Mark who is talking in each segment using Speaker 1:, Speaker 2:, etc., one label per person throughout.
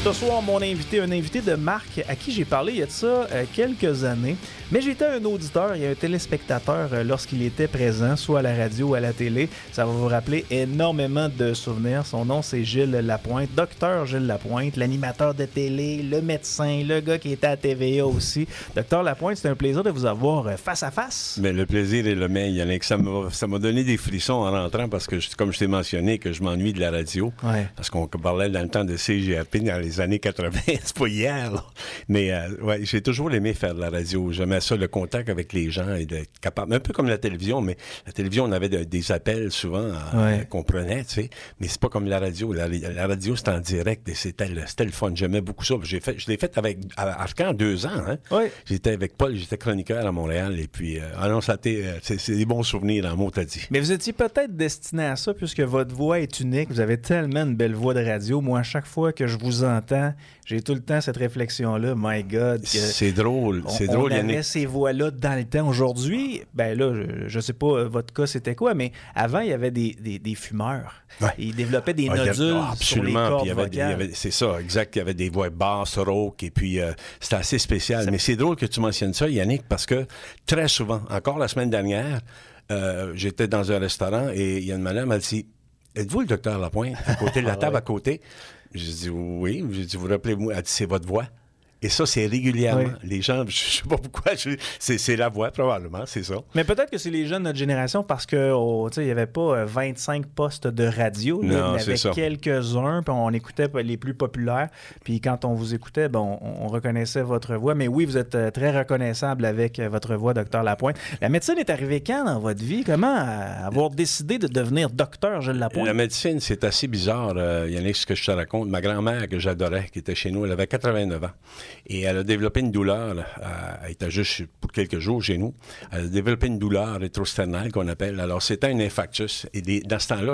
Speaker 1: Ce soir, mon invité, un invité de marque à qui j'ai parlé il y a de ça quelques années. Mais j'étais un auditeur et un téléspectateur lorsqu'il était présent, soit à la radio ou à la télé. Ça va vous rappeler énormément de souvenirs. Son nom, c'est Gilles Lapointe, docteur Gilles Lapointe, l'animateur de télé, le médecin, le gars qui était à TVA aussi. Docteur Lapointe, c'est un plaisir de vous avoir face à face.
Speaker 2: Mais le plaisir est le mien, Yannick. Ça m'a donné des frissons en rentrant parce que, comme je t'ai mentionné, que je m'ennuie de la radio.
Speaker 1: Ouais.
Speaker 2: Parce qu'on parlait dans le temps de CGRP dans les années 80. C'est pas hier, là. Mais ouais, j'ai toujours aimé faire de la radio. J'aimais ça, le contact avec les gens et d'être capable. Un peu comme la télévision, mais la télévision, on avait des appels souvent qu'on prenait, tu sais. Mais c'est pas comme la radio. La radio, c'était en direct et c'était le fun. J'aimais beaucoup ça. Je l'ai fait avec Arcan 2 ans. Hein?
Speaker 1: Oui.
Speaker 2: J'étais avec Paul, j'étais chroniqueur à Montréal. Et puis, non, c'est des bons souvenirs, en mot, t'as dit.
Speaker 1: Mais vous étiez peut-être destiné à ça puisque votre voix est unique. Vous avez tellement une belle voix de radio. Moi, à chaque fois que je vous entends, j'ai tout le temps cette réflexion-là. My God.
Speaker 2: C'est drôle. C'est drôle,
Speaker 1: Yannick. On avait
Speaker 2: Yannick.
Speaker 1: ces voix-là dans le temps. Aujourd'hui, ben là, je sais pas votre cas c'était quoi, mais avant, il y avait des fumeurs.
Speaker 2: Ouais.
Speaker 1: Ils développaient des nodules sur les cordes vocales.
Speaker 2: C'est ça, exact. Il y avait des voix basses, rauques, et puis c'était assez spécial. Mais c'est drôle que tu mentionnes ça, Yannick, parce que très souvent, encore la semaine dernière, j'étais dans un restaurant et il y a une madame, elle dit « Êtes-vous le docteur Lapointe? » À côté de la table à côté. J'ai dit « Oui. » J'ai dit « Vous rappelez-vous? » Elle dit « C'est votre voix. » Et ça, c'est régulièrement. Oui. Les gens, je sais pas pourquoi, c'est la voix, probablement, c'est ça.
Speaker 1: Mais peut-être que c'est les jeunes de notre génération parce que, il n'y avait pas 25 postes de radio.
Speaker 2: Non,
Speaker 1: il y en avait
Speaker 2: ça.
Speaker 1: quelques-uns, puis on écoutait les plus populaires. Puis quand on vous écoutait, on reconnaissait votre voix. Mais oui, vous êtes très reconnaissable avec votre voix, docteur Lapointe. La médecine est arrivée quand dans votre vie? Comment avoir décidé de devenir docteur Gilles Lapointe?
Speaker 2: La médecine, c'est assez bizarre, Yannick, ce que je te raconte. Ma grand-mère, que j'adorais, qui était chez nous, elle avait 89 ans. Et elle a développé une douleur, elle était juste pour quelques jours chez nous, elle a développé une douleur rétrosternale qu'on appelle. Alors, c'était un infarctus. Et dans ce temps-là,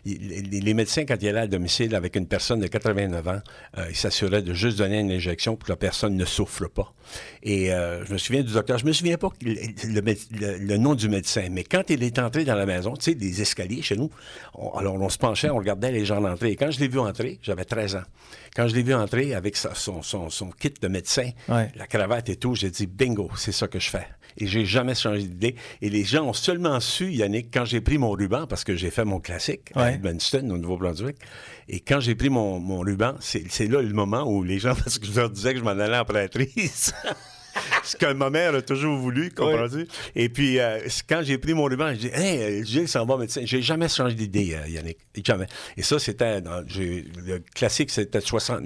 Speaker 2: les médecins, quand ils allaient à domicile avec une personne de 89 ans, ils s'assuraient de juste donner une injection pour que la personne ne souffre pas. Et je me souviens du docteur, je me souviens pas le nom du médecin, mais quand il est entré dans la maison, tu sais, des escaliers chez nous, on se penchait, on regardait les gens entrer. Et quand je l'ai vu entrer, j'avais 13 ans. Quand je l'ai vu entrer avec son kit de médecin, la cravate et tout, j'ai dit bingo, c'est ça que je fais. Et j'ai jamais changé d'idée. Et les gens ont seulement su, Yannick, quand j'ai pris mon ruban, parce que j'ai fait mon classique à Edmundston, au Nouveau-Brunswick, et quand j'ai pris mon ruban, c'est là le moment où les gens, parce que je leur disais que je m'en allais en prêtrise. Ce que ma mère a toujours voulu, comprends-tu? Oui. Et puis, quand j'ai pris mon ruban, j'ai dit « Hey, Gilles s'en va médecin. » J'ai jamais changé d'idée, Yannick. Jamais. Et ça, c'était... le classique, c'était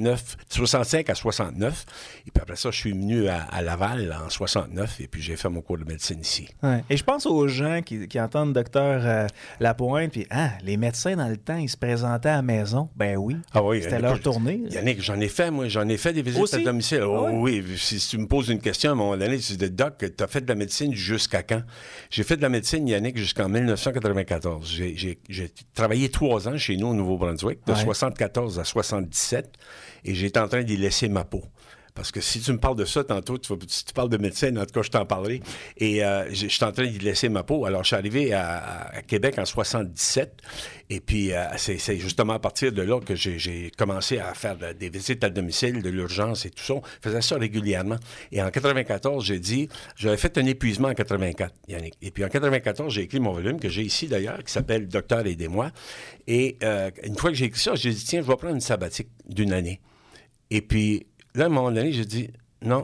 Speaker 2: 65 à 69. Et puis après ça, je suis venu à Laval en 69. Et puis, j'ai fait mon cours de médecine ici.
Speaker 1: Ouais. Et je pense aux gens qui entendent docteur Lapointe, puis les médecins, dans le temps, ils se présentaient à la maison. Ben oui.
Speaker 2: Ah oui.
Speaker 1: C'était leur tournée.
Speaker 2: Yannick, j'en ai fait des visites à domicile. Oh, oui. Si tu me poses une question, à un moment donné, tu dis, Doc, tu as fait de la médecine jusqu'à quand? J'ai fait de la médecine, Yannick, jusqu'en 1994. J'ai travaillé 3 ans chez nous au Nouveau-Brunswick, de 74 à 77, et j'étais en train d'y laisser ma peau. Parce que si tu me parles de ça tantôt, si tu parles de médecine, en tout cas, je t'en parlerai. Et je suis en train d'y laisser ma peau. Alors, je suis arrivé à Québec en 77. Et puis, c'est justement à partir de là que j'ai commencé à faire des visites à domicile, de l'urgence et tout ça. Je faisais ça régulièrement. Et en 94, j'avais fait un épuisement en 84, Yannick. Et puis, en 94, j'ai écrit mon volume, que j'ai ici d'ailleurs, qui s'appelle « Docteur, aidez-moi ». Et une fois que j'ai écrit ça, j'ai dit, tiens, je vais prendre une sabbatique d'1 année. Et puis, là, à un moment donné, j'ai dit, non,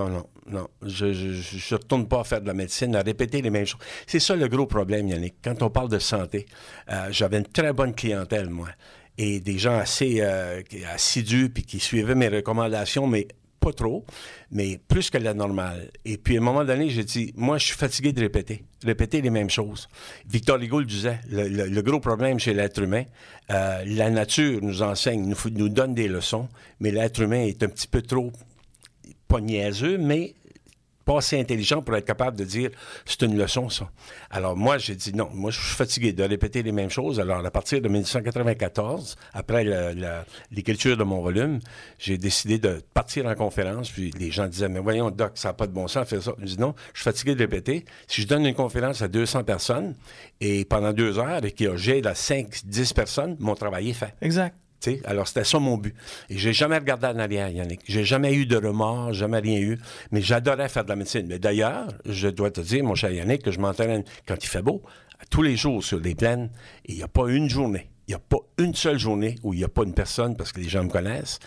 Speaker 2: je ne retourne pas à faire de la médecine, à répéter les mêmes choses. C'est ça le gros problème, Yannick. Quand on parle de santé, j'avais une très bonne clientèle, moi, et des gens assez assidus, puis qui suivaient mes recommandations, mais pas trop, mais plus que la normale. Et puis, à un moment donné, j'ai dit, moi, je suis fatigué de répéter les mêmes choses. Victor Hugo le disait, le gros problème chez l'être humain, la nature nous enseigne, nous donne des leçons, mais l'être humain est un petit peu trop, pas niaiseux, mais pas assez intelligent pour être capable de dire c'est une leçon, ça. Alors moi, j'ai dit non, moi je suis fatigué de répéter les mêmes choses. Alors à partir de 1994, après l'écriture de mon volume, j'ai décidé de partir en conférence, puis les gens disaient mais voyons Doc, ça n'a pas de bon sens, fais ça. Je dis non, je suis fatigué de répéter. Si je donne une conférence à 200 personnes et pendant 2 heures et que j'ai 5-10 personnes, mon travail est fait.
Speaker 1: Exact.
Speaker 2: T'sais? Alors, c'était ça mon but. Et j'ai jamais regardé en arrière, Yannick. J'ai jamais eu de remords, jamais rien eu. Mais j'adorais faire de la médecine. Mais d'ailleurs, je dois te dire, mon cher Yannick, que je m'entraîne quand il fait beau, tous les jours sur les plaines, et il n'y a pas une journée. Il n'y a pas une seule journée où il n'y a pas une personne, parce que les gens me connaissent,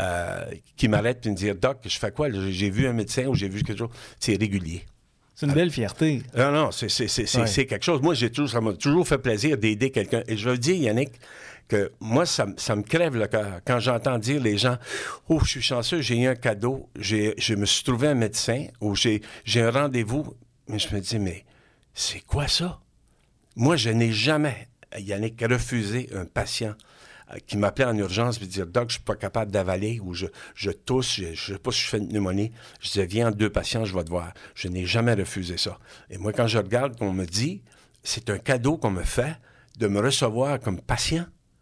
Speaker 2: qui m'arrête et me dire « Doc, je fais quoi? J'ai vu un médecin ou j'ai vu quelque chose. » C'est régulier.
Speaker 1: C'est une belle fierté.
Speaker 2: Non, c'est quelque chose. Moi, ça m'a toujours fait plaisir d'aider quelqu'un. Et je veux dire, Yannick, que moi, ça me crève le cœur quand j'entends dire les gens « Oh, je suis chanceux, j'ai eu un cadeau, je me suis trouvé un médecin ou j'ai un rendez-vous. » Mais je me dis « Mais c'est quoi ça? » Moi, je n'ai jamais, Yannick, refusé un patient qui m'appelait en urgence et me disait « Doc, je ne suis pas capable d'avaler ou je tousse, je ne sais pas si je fais une pneumonie. » Je disais « Viens, 2 patients, je vais te voir. » Je n'ai jamais refusé ça. Et moi, quand je regarde qu'on me dit « C'est un cadeau qu'on me fait de me recevoir comme patient. »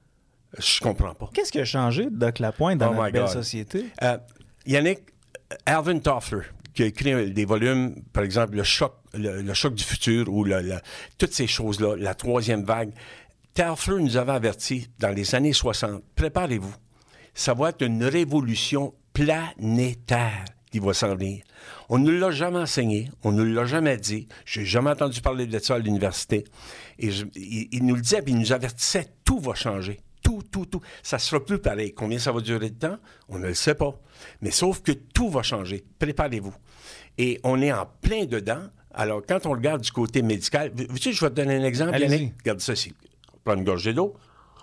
Speaker 2: Je comprends pas.
Speaker 1: Qu'est-ce qui a changé, Doc Lapointe, dans notre belle société?
Speaker 2: Yannick, Alvin Toffler, qui a écrit des volumes, par exemple, Le choc du futur ou toutes ces choses-là, la 3e vague. Toffler nous avait averti dans les années 60, préparez-vous, ça va être une révolution planétaire qui va s'en venir. On ne l'a jamais enseigné, on ne l'a jamais dit, je n'ai jamais entendu parler de ça à l'université. Et il nous le disait, puis il nous avertissait, tout va changer. Tout. Ça ne sera plus pareil. Combien ça va durer de temps? On ne le sait pas. Mais sauf que tout va changer. Préparez-vous. Et on est en plein dedans. Alors, quand on regarde du côté médical... Veux-tu, je vais te donner un exemple.
Speaker 1: Allez-y.
Speaker 2: Regarde ça ici. Prends une gorgée d'eau.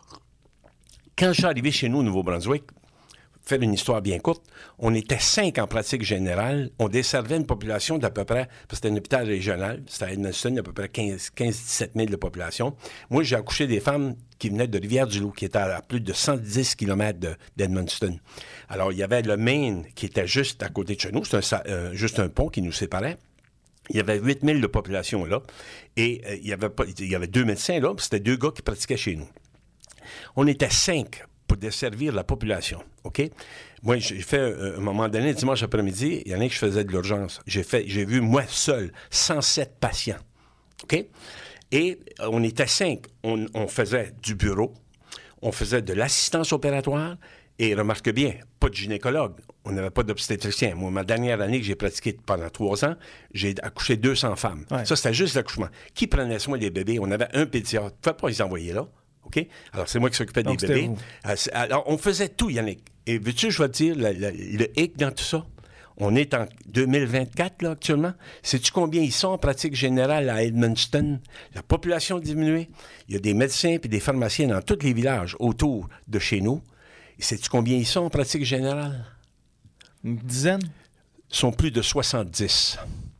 Speaker 2: Quand je suis arrivé chez nous au Nouveau-Brunswick, faire une histoire bien courte, on était 5 en pratique générale. On desservait une population d'à peu près, parce que c'était un hôpital régional, c'était à Edmundston, à peu près 15-17 000 de population. Moi, j'ai accouché des femmes qui venaient de Rivière-du-Loup, qui était à plus de 110 km d'Edmundston. Alors, il y avait le Maine qui était juste à côté de chez nous. C'était juste un pont qui nous séparait. Il y avait 8 000 de population là. Et il y avait 2 médecins là, puis c'était 2 gars qui pratiquaient chez nous. On était 5 pour desservir la population, OK? Moi, j'ai fait, un moment donné, dimanche après-midi, il y en a que je faisais de l'urgence. J'ai vu, moi seul, 107 patients, OK? Et on était 5. On faisait du bureau, on faisait de l'assistance opératoire, et remarque bien, pas de gynécologue. On n'avait pas d'obstétricien. Moi, ma dernière année que j'ai pratiqué pendant 3 ans, j'ai accouché 200 femmes. Ouais. Ça, c'était juste l'accouchement. Qui prenait soin des bébés? On avait un pédiatre. Il ne fallait pas les envoyer là. OK? Alors, c'est moi qui s'occupais des bébés. Alors, on faisait tout, Yannick. Et veux-tu, je vais te dire, le hic dans tout ça? On est en 2024, là, actuellement. Sais-tu combien ils sont en pratique générale à Edmundston? La population a diminué. Il y a des médecins et des pharmaciens dans tous les villages autour de chez nous. Et sais-tu combien ils sont en pratique générale?
Speaker 1: Une dizaine?
Speaker 2: Ils sont plus de 70.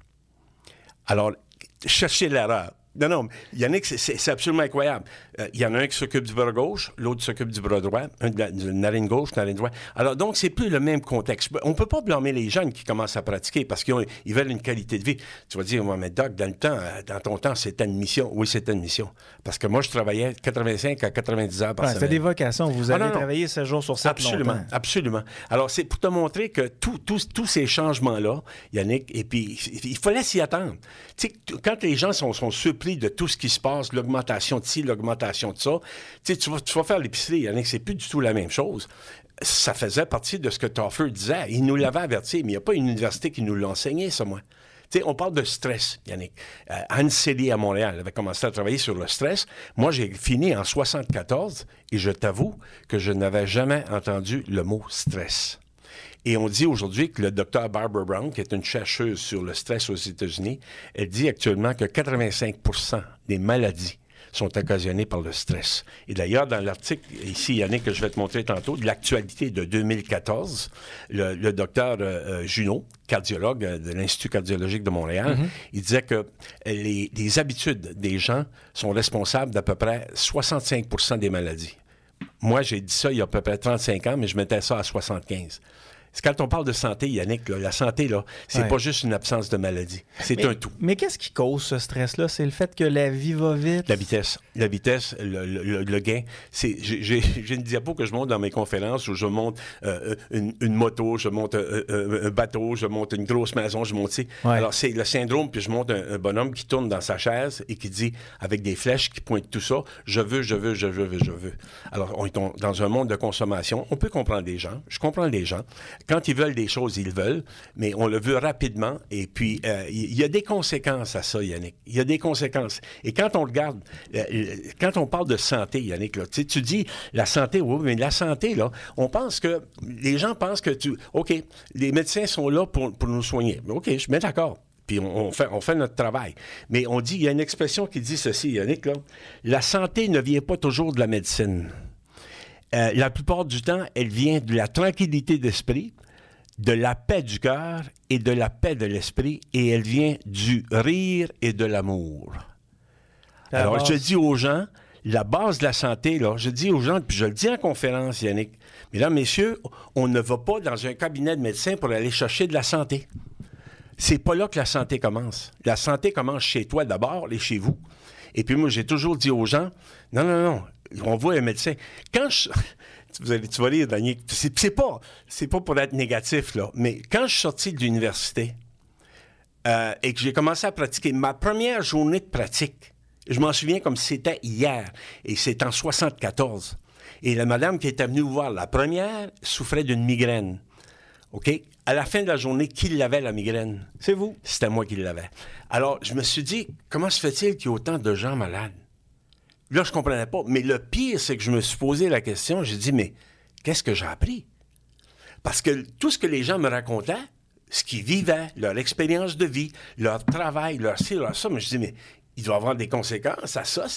Speaker 2: Alors, cherchez l'erreur. Non, Yannick, c'est absolument incroyable. Il y en a un qui s'occupe du bras gauche, l'autre s'occupe du bras droit, un de la narine gauche, narine droite. Alors, donc, c'est plus le même contexte. On ne peut pas blâmer les jeunes qui commencent à pratiquer parce qu'ils veulent une qualité de vie. Tu vas dire, mais Doc, dans ton temps, c'était une mission. Oui, c'était une mission. Parce que moi, je travaillais 85 à 90 heures par semaine.
Speaker 1: C'était des vocations. Vous avez travaillé 7 jours sur 7
Speaker 2: absolument, longtemps. Absolument. Alors, c'est pour te montrer que tous ces changements-là, Yannick, et puis, il fallait s'y attendre. Tu sais, quand les gens sont surpris de tout ce qui se passe, l'augmentation de ci, l'augmentation de ça. Tu sais, tu vas faire l'épicerie, Yannick, c'est plus du tout la même chose. Ça faisait partie de ce que Toffler disait. Il nous l'avait averti, mais il n'y a pas une université qui nous l'a enseigné, ça, moi. Tu sais, on parle de stress, Yannick. Anne Célie à Montréal avait commencé à travailler sur le stress. Moi, j'ai fini en 74 et je t'avoue que je n'avais jamais entendu le mot stress. Et on dit aujourd'hui que le docteur Barbara Brown, qui est une chercheuse sur le stress aux États-Unis, elle dit actuellement que 85% des maladies sont occasionnées par le stress. Et d'ailleurs, dans l'article, ici, Yannick, que je vais te montrer tantôt, de l'actualité de 2014, le docteur Junot, cardiologue de l'Institut cardiologique de Montréal, il disait que les habitudes des gens sont responsables d'à peu près 65% des maladies. Moi, j'ai dit ça il y a à peu près 35 ans, mais je mettais ça à 75. Quand on parle de santé, Yannick, là, la santé, là, c'est pas juste une absence de maladie. C'est un tout.
Speaker 1: Mais qu'est-ce qui cause ce stress-là? C'est le fait que la vie va vite?
Speaker 2: La vitesse, le gain. J'ai une diapo que je monte dans mes conférences où je monte une moto, je monte un bateau, je monte une grosse maison, je monte... Ouais. Alors, c'est le syndrome, puis je monte un bonhomme qui tourne dans sa chaise et qui dit, avec des flèches qui pointent tout ça, je veux. Alors, on est dans un monde de consommation. On peut comprendre les gens. Je comprends les gens. Quand ils veulent des choses, ils veulent, mais on le veut rapidement. Et puis, il y a des conséquences à ça, Yannick. Il y a des conséquences. Et quand on regarde, quand on parle de santé, Yannick, là, tu dis la santé, oui, mais la santé, là, les gens pensent que OK, les médecins sont là pour nous soigner. OK, je mets d'accord. Puis on fait notre travail. Mais on dit, il y a une expression qui dit ceci, Yannick, là, la santé ne vient pas toujours de la médecine. La plupart du temps, elle vient de la tranquillité d'esprit, de la paix du cœur et de la paix de l'esprit, et elle vient du rire et de l'amour. Alors, je dis aux gens, la base de la santé, là, je dis aux gens, puis je le dis en conférence, Yannick, mesdames, messieurs, on ne va pas dans un cabinet de médecin pour aller chercher de la santé. C'est pas là que la santé commence. La santé commence chez toi d'abord et chez vous. Et puis moi, j'ai toujours dit aux gens, non, on voit un médecin. Quand tu vas lire, Daniel, c'est pas pour être négatif, là, mais quand je suis sorti de l'université et que j'ai commencé à pratiquer, ma première journée de pratique, je m'en souviens comme si c'était hier, et c'est en 74. Et la madame qui était venue voir la première souffrait d'une migraine. OK? À la fin de la journée, qui l'avait, la migraine?
Speaker 1: C'est vous.
Speaker 2: C'était moi qui l'avais. Alors, je me suis dit, comment se fait-il qu'il y ait autant de gens malades? Là, je ne comprenais pas. Mais le pire, c'est que je me suis posé la question, j'ai dit, mais qu'est-ce que j'ai appris? Parce que tout ce que les gens me racontaient, ce qu'ils vivaient, leur expérience de vie, leur travail, leur ci, leur ça, mais je dis, mais il doit y avoir des conséquences à ça,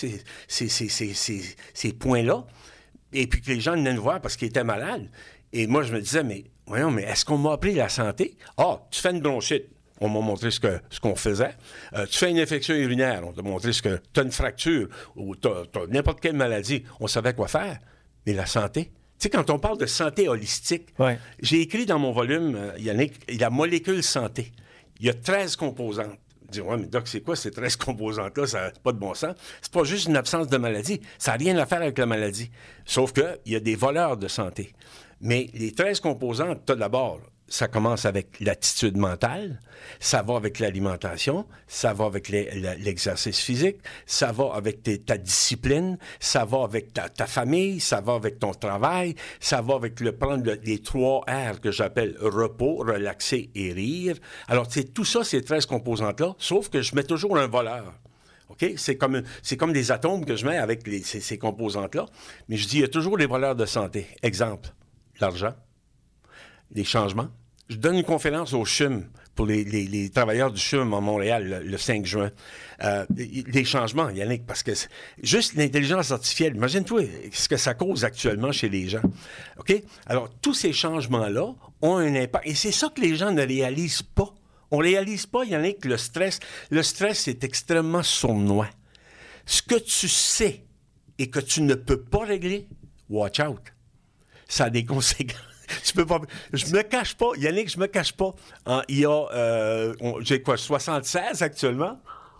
Speaker 2: ces points-là. Et puis que les gens venaient me voir parce qu'ils étaient malades. Et moi, je me disais, mais voyons, mais est-ce qu'on m'a appris la santé? Ah, tu fais une bronchite. On m'a montré ce qu'on faisait. Tu fais une infection urinaire. On t'a montré que tu as une fracture ou tu as n'importe quelle maladie. On savait quoi faire. Mais la santé? Tu sais, quand on parle de santé holistique,
Speaker 1: ouais.
Speaker 2: J'ai écrit dans mon volume, Yannick, la molécule santé. Il y a 13 composantes. Je dis, ouais, mais Doc, c'est quoi ces 13 composantes-là? Ça n'a pas de bon sens. C'est pas juste une absence de maladie. Ça n'a rien à faire avec la maladie. Sauf qu'il y a des voleurs de santé. Mais les 13 composantes, tu as d'abord, ça commence avec l'attitude mentale, ça va avec l'alimentation, ça va avec l'exercice physique, ça va avec ta discipline, ça va avec ta famille, ça va avec ton travail, ça va avec prendre les 3 R que j'appelle repos, relaxer et rire. Alors, c'est tout ça, ces 13 composantes-là, sauf que je mets toujours un voleur. OK? C'est comme des atomes que je mets avec ces composantes-là. Mais je dis, il y a toujours des voleurs de santé. Exemple, l'argent, les changements. Je donne une conférence au CHUM pour les travailleurs du CHUM à Montréal le 5 juin. Les changements, Yannick, parce que juste l'intelligence artificielle, imagine-toi ce que ça cause actuellement chez les gens. OK? Alors, tous ces changements-là ont un impact. Et c'est ça que les gens ne réalisent pas. On ne réalise pas, Yannick, le stress. Le stress est extrêmement sournois. Ce que tu sais et que tu ne peux pas régler, watch out. Ça a des conséquences. Je me cache pas, Yannick, je me cache pas. Il y a, j'ai 76 actuellement.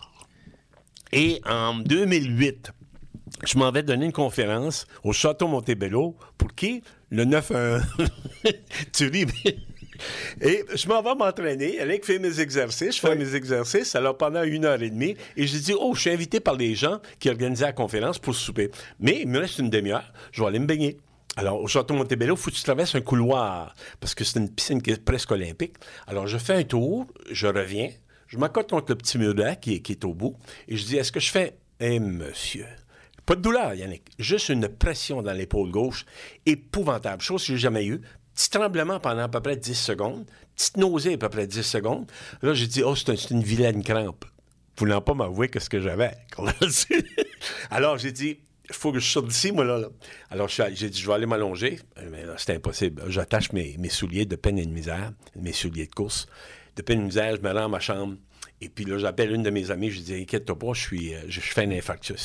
Speaker 2: Et en 2008, je m'en vais donner une conférence au Château Montebello. Pour qui? Le 9-1. Tu ris, mais... Et je m'en vais m'entraîner. Yannick fait mes exercices. Je fais mes exercices. Alors, pendant 1h30, et j'ai dit, je suis invité par les gens qui organisaient la conférence pour souper. Mais il me reste une demi-heure. Je vais aller me baigner. Alors, au Château Montebello, il faut que tu traverses un couloir, parce que c'est une piscine qui est presque olympique. Alors, je fais un tour, je reviens, je m'accote contre le petit mur là qui est au bout, et je dis, est-ce que je fais... monsieur... Pas de douleur, Yannick. Juste une pression dans l'épaule gauche, épouvantable, chose que j'ai jamais eue. Petit tremblement pendant à peu près 10 secondes, petite nausée à peu près 10 secondes. Là, j'ai dit, c'est une vilaine crampe. Voulant pas m'avouer que ce que j'avais. Alors, j'ai dit... Il faut que je sorte d'ici, moi, là. Alors, j'ai dit, je vais aller m'allonger. Mais là, c'était impossible. J'attache mes souliers de peine et de misère, mes souliers de course. De peine et de misère, je me rends à ma chambre. Et puis là, j'appelle une de mes amies. Je dis, inquiète-toi pas, je fais un infarctus.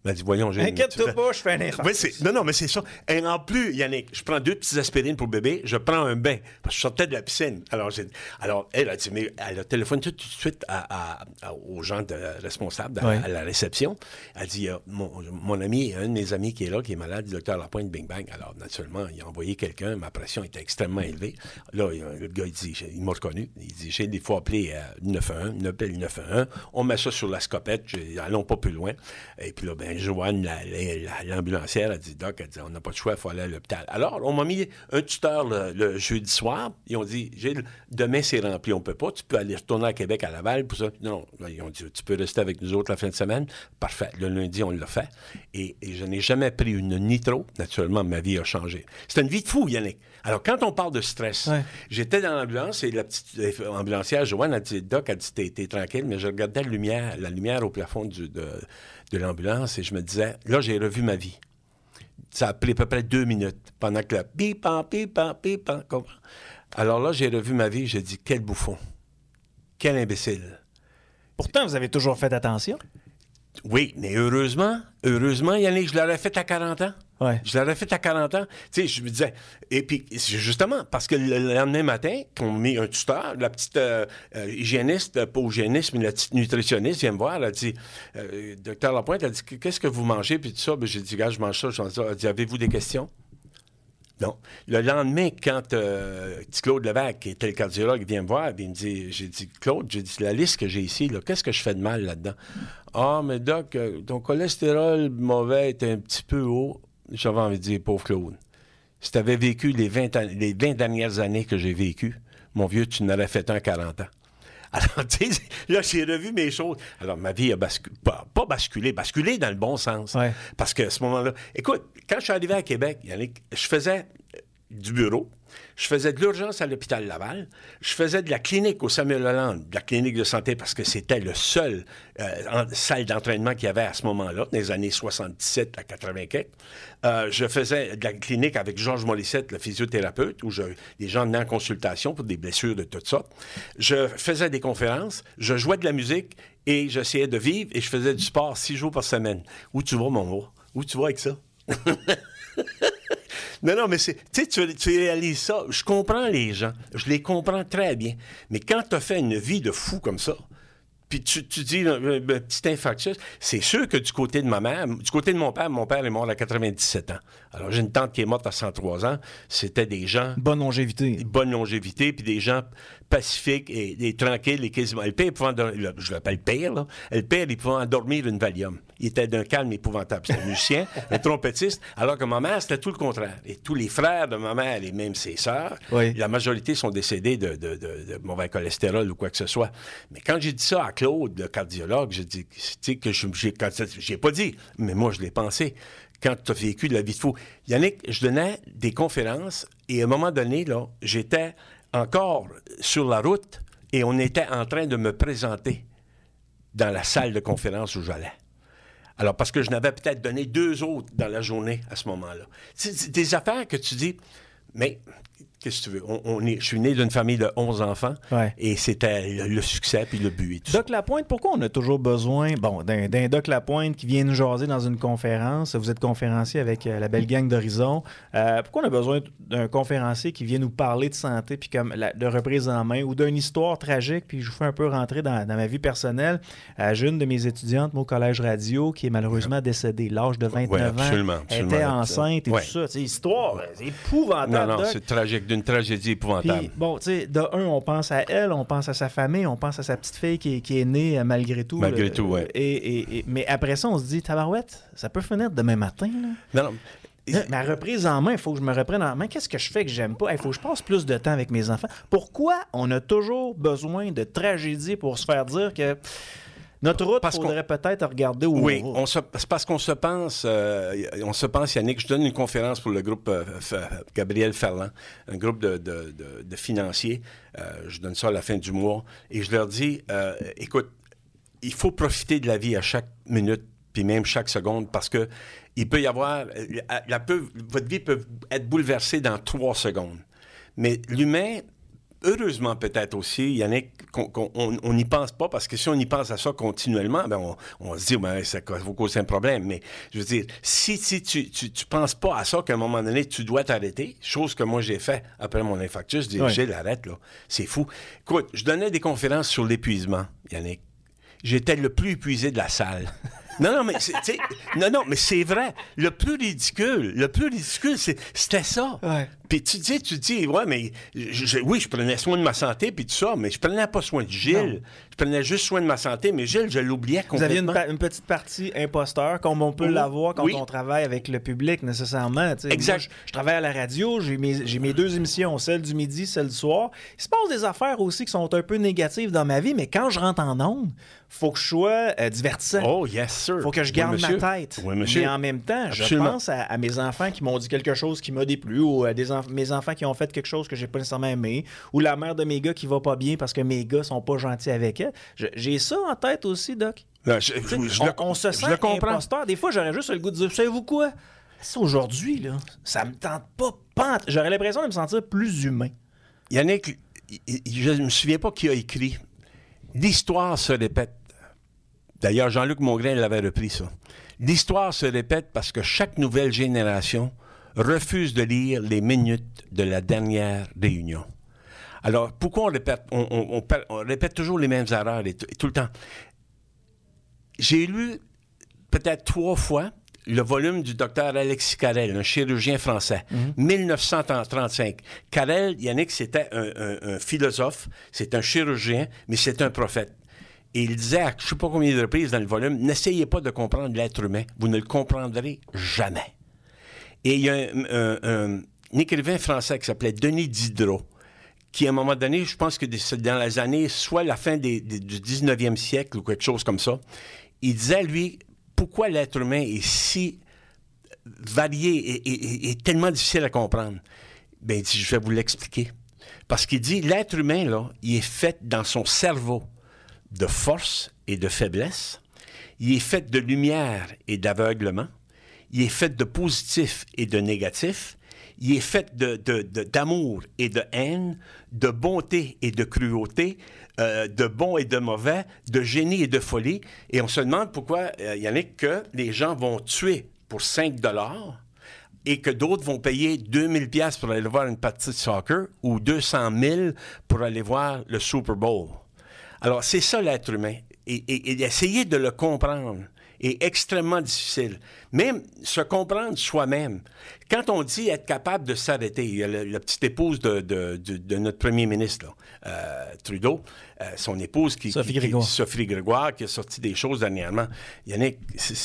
Speaker 2: Il m'a dit, voyons, j'ai...
Speaker 1: Inquiète-toi pas, je fais un infarctus.
Speaker 2: Oui, non, mais c'est ça. Et en plus, Yannick, je prends 2 petites aspirines pour bébé, je prends un bain, parce que je sortais de la piscine. Alors elle a dit, mais elle a téléphoné tout de suite aux gens responsables, à la réception. Elle dit, mon ami, un de mes amis qui est là, qui est malade, le docteur Lapointe, Bing Bang. Alors, naturellement, il a envoyé quelqu'un, ma pression était extrêmement élevée. Là, le gars, il m'a reconnu. Il dit, il faut appeler 911, il appelle 911, on met ça sur la scopette, allons pas plus loin. Et puis là, Joanne, l'ambulancière, a dit, Doc, elle dit, on n'a pas de choix, il faut aller à l'hôpital. Alors, on m'a mis un tuteur le jeudi soir. Ils ont dit, Gilles, demain, c'est rempli, on peut pas. Tu peux aller retourner à Québec, à Laval, pour ça. Non, ils ont dit, tu peux rester avec nous autres la fin de semaine. Parfait. Le lundi, on l'a fait. Et je n'ai jamais pris une nitro. Naturellement, ma vie a changé. C'est une vie de fou, Yannick. Alors, quand on parle de stress, j'étais dans l'ambulance et la petite ambulancière, Joanne, a dit, Doc, elle dit, t'es tranquille, mais je regardais la lumière au plafond de l'ambulance et je me disais, là, j'ai revu ma vie. Ça a pris à peu près 2 minutes pendant que le pip-pam, pip-pam, pip-pam. Alors là, j'ai revu ma vie, j'ai dit, quel bouffon, quel imbécile.
Speaker 1: Pourtant, vous avez toujours fait attention.
Speaker 2: Oui, mais heureusement, Yannick, je l'aurais fait à 40 ans.
Speaker 1: Ouais.
Speaker 2: Je l'aurais fait à 40 ans. Tu sais, je me disais... Et puis, justement, parce que le lendemain matin, qu'on m'a mis un tuteur, la petite hygiéniste, pas hygiéniste, mais la petite nutritionniste vient me voir, elle a dit, Docteur Lapointe, elle a dit, qu'est-ce que vous mangez? Puis tout ça, ben, j'ai dit, gars, je mange ça. Elle a dit, avez-vous des questions? Non. Le lendemain, quand petit Claude Lévesque, qui était le cardiologue, vient me voir, il me dit, j'ai dit, Claude, j'ai dit, la liste que j'ai ici, là, qu'est-ce que je fais de mal là-dedans? Ah, mais Doc, ton cholestérol mauvais est un petit peu haut. J'avais envie de dire, pauvre Claude. Si tu avais vécu les 20 dernières années que j'ai vécues, mon vieux, tu n'aurais fait un 40 ans. Alors, tu sais, là, j'ai revu mes choses. Alors, ma vie a basculé dans le bon sens.
Speaker 1: Ouais.
Speaker 2: Parce qu'à ce moment-là... Écoute, quand je suis arrivé à Québec, Yannick, je faisais du bureau, je faisais de l'urgence à l'hôpital Laval, je faisais de la clinique au Samuel Hollande, de la clinique de santé, parce que c'était le seul salle d'entraînement qu'il y avait à ce moment-là, dans les années 77 à 84. Je faisais de la clinique avec Georges Morissette, le physiothérapeute, où les gens venaient en consultation pour des blessures de toutes sortes. Je faisais des conférences, je jouais de la musique et j'essayais de vivre et je faisais du sport 6 jours par semaine. Où tu vas, mon gars? Où tu vas avec ça? Non, mais tu réalises ça. Je comprends les gens. Je les comprends très bien. Mais quand tu as fait une vie de fou comme ça, puis tu dis un petit infarctus, c'est sûr que du côté de ma mère, du côté de mon père est mort à 97 ans. Alors, j'ai une tante qui est morte à 103 ans. C'était des gens...
Speaker 1: Bonne longévité,
Speaker 2: puis des gens pacifiques et tranquilles et quasiment... Le père, je l'appelle père, là. Le père, il pouvait endormir une Valium. Il était d'un calme épouvantable. C'était un musicien, un trompettiste, alors que ma mère, c'était tout le contraire. Et tous les frères de ma mère et même ses sœurs, la majorité sont décédés de mauvais cholestérol ou quoi que ce soit. Mais quand j'ai dit ça à Claude, le cardiologue, j'ai dit, tu sais, que j'ai pas dit, mais moi, je l'ai pensé. Quand tu as vécu de la vie de fou. Yannick, je donnais des conférences et à un moment donné, là, j'étais encore sur la route et on était en train de me présenter dans la salle de conférence où j'allais. Alors, parce que je n'avais peut-être donné 2 autres dans la journée à ce moment-là. C'est des affaires que tu dis, mais qu'est-ce que tu veux? Je suis né d'une famille de 11 enfants et c'était le succès puis le but et tout
Speaker 1: Doc Lapointe, pourquoi on a toujours besoin d'un Doc Lapointe qui vient nous jaser dans une conférence? Vous êtes conférencier avec la belle gang d'Horizon. Pourquoi on a besoin d'un conférencier qui vient nous parler de santé puis de reprise en main ou d'une histoire tragique? Puis je vous fais un peu rentrer dans ma vie personnelle. J'ai une de mes étudiantes, au Collège Radio, qui est malheureusement décédée à l'âge de 29 ans. Elle était enceinte et tout ça. C'est histoire, c'est épouvantable.
Speaker 2: Non, c'est tragique. D'une tragédie épouvantable.
Speaker 1: Puis, bon, tu sais, de un, on pense à elle, on pense à sa famille, on pense à sa petite fille qui est née malgré tout.
Speaker 2: Malgré tout, oui.
Speaker 1: Mais après ça, on se dit, tabarouette, ça peut finir demain matin. Là.
Speaker 2: Non.
Speaker 1: Ma reprise en main, il faut que je me reprenne en main. Qu'est-ce que je fais que j'aime pas? Il faut que je passe plus de temps avec mes enfants. Pourquoi on a toujours besoin de tragédie pour se faire dire que notre route, il faudrait peut-être regarder où
Speaker 2: oui,
Speaker 1: on va.
Speaker 2: C'est parce qu'on se pense, Yannick, je donne une conférence pour le groupe Gabriel Ferland, un groupe de financiers. Je donne ça à la fin du mois. Et je leur dis, écoute, il faut profiter de la vie à chaque minute, puis même chaque seconde, parce que il peut y avoir... votre vie peut être bouleversée dans 3 secondes. Mais l'humain... heureusement peut-être aussi, Yannick, qu'on n'y pense pas, parce que si on y pense à ça continuellement, ben on se dit, ben, ça va causer un problème. Mais je veux dire, si tu penses pas à ça, qu'à un moment donné, tu dois t'arrêter, chose que moi j'ai fait après mon infarctus, je dis, Gilles, arrête, là, c'est fou. Écoute, je donnais des conférences sur l'épuisement, Yannick. J'étais le plus épuisé de la salle. Non, mais c'est vrai. Le plus ridicule, c'était ça.
Speaker 1: Ouais.
Speaker 2: Puis tu dis, ouais, mais oui, je prenais soin de ma santé, puis tout ça, mais je prenais pas soin de Gilles. Non. Je prenais juste soin de ma santé, mais Gilles, je l'oubliais complètement.
Speaker 1: Vous aviez une petite partie imposteur, comme on peut l'avoir quand on travaille avec le public, nécessairement. T'sais.
Speaker 2: Exact.
Speaker 1: Moi, je travaille à la radio, j'ai mes 2 émissions, celle du midi, celle du soir. Il se passe des affaires aussi qui sont un peu négatives dans ma vie, mais quand je rentre en ondes, faut que je sois divertissant.
Speaker 2: Oh, yes, sir.
Speaker 1: Faut que je garde ma tête.
Speaker 2: Oui, monsieur.
Speaker 1: Mais en même temps,
Speaker 2: Absolument.
Speaker 1: je pense à mes enfants qui m'ont dit quelque chose qui m'a déplu, ou à mes enfants qui ont fait quelque chose que j'ai pas nécessairement aimé, ou la mère de mes gars qui va pas bien parce que mes gars sont pas gentils avec elle. J'ai ça en tête aussi, Doc.
Speaker 2: Non,
Speaker 1: on se sent imposteur. Des fois, j'aurais juste le goût de dire, savez-vous quoi? C'est aujourd'hui, là, ça me tente pas. J'aurais l'impression de me sentir plus humain.
Speaker 2: Yannick, je ne me souviens pas qui a écrit. L'histoire se répète. D'ailleurs, Jean-Luc Mongrain l'avait repris, ça. L'histoire se répète parce que chaque nouvelle génération refuse de lire les minutes de la dernière réunion. Alors, pourquoi on répète? On répète toujours les mêmes erreurs tout le temps. J'ai lu peut-être 3 fois le volume du docteur Alexis Carrel, un chirurgien français, 1935. Carrel, Yannick, c'était un philosophe, c'est un chirurgien, mais c'est un prophète. Et il disait, à je ne sais pas combien de reprises dans le volume, n'essayez pas de comprendre l'être humain, vous ne le comprendrez jamais. Et il y a un écrivain français qui s'appelait Denis Diderot, qui, à un moment donné, je pense que dans les années, soit la fin du 19e siècle ou quelque chose comme ça, il disait, lui, pourquoi l'être humain est si varié et tellement difficile à comprendre? Bien, il dit, je vais vous l'expliquer. Parce qu'il dit, l'être humain, là, il est fait dans son cerveau de force et de faiblesse. Il est fait de lumière et d'aveuglement. Il est fait de positif et de négatif. Il est fait d'amour et de haine, de bonté et de cruauté, de bon et de mauvais, de génie et de folie. Et on se demande pourquoi, Yannick, que les gens vont tuer pour 5 $ et que d'autres vont payer 2000 $ pour aller voir une partie de soccer ou 200 000 pour aller voir le Super Bowl. Alors, c'est ça l'être humain. Et essayer de le comprendre est extrêmement difficile. Même se comprendre soi-même. Quand on dit être capable de s'arrêter, il y a la petite épouse de notre premier ministre, là, Trudeau, son épouse, Sophie Grégoire, qui a sorti des choses dernièrement. Yannick,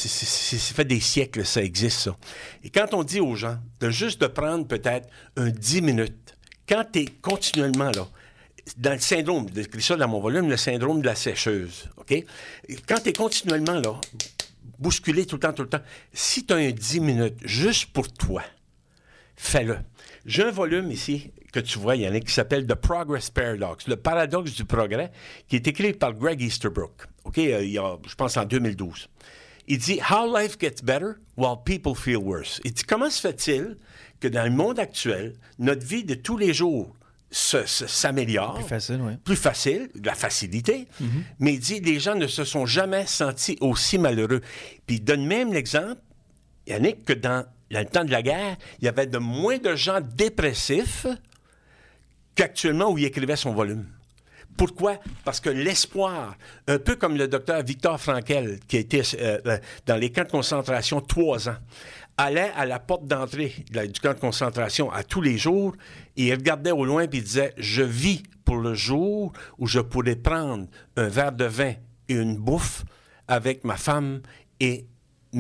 Speaker 2: ça fait des siècles que ça existe, ça. Et quand on dit aux gens de prendre peut-être 10 minutes, quand tu es continuellement là, dans le syndrome, j'écris ça dans mon volume, le syndrome de la sécheuse, OK? Quand tu es continuellement là, bousculé tout le temps, si tu as 10 minutes juste pour toi, fais-le. J'ai un volume ici que tu vois, Yannick, qui s'appelle The Progress Paradox, le paradoxe du progrès, qui est écrit par Greg Easterbrook, OK? Je pense en 2012. Il dit « How life gets better while people feel worse ». Il dit « Comment se fait-il que dans le monde actuel, notre vie de tous les jours s'améliore.
Speaker 1: Plus facile, oui.
Speaker 2: Plus facile, de la facilité. Mais il dit, les gens ne se sont jamais sentis aussi malheureux. Puis il donne même l'exemple, Yannick, que dans le temps de la guerre, il y avait de moins de gens dépressifs qu'actuellement où il écrivait son volume. Pourquoi? Parce que l'espoir, un peu comme le docteur Victor Frankel, qui a été dans les camps de concentration 3 ans, allait à la porte d'entrée du camp de concentration à tous les jours et il regardait au loin et il disait « Je vis pour le jour où je pourrai prendre un verre de vin et une bouffe avec ma femme et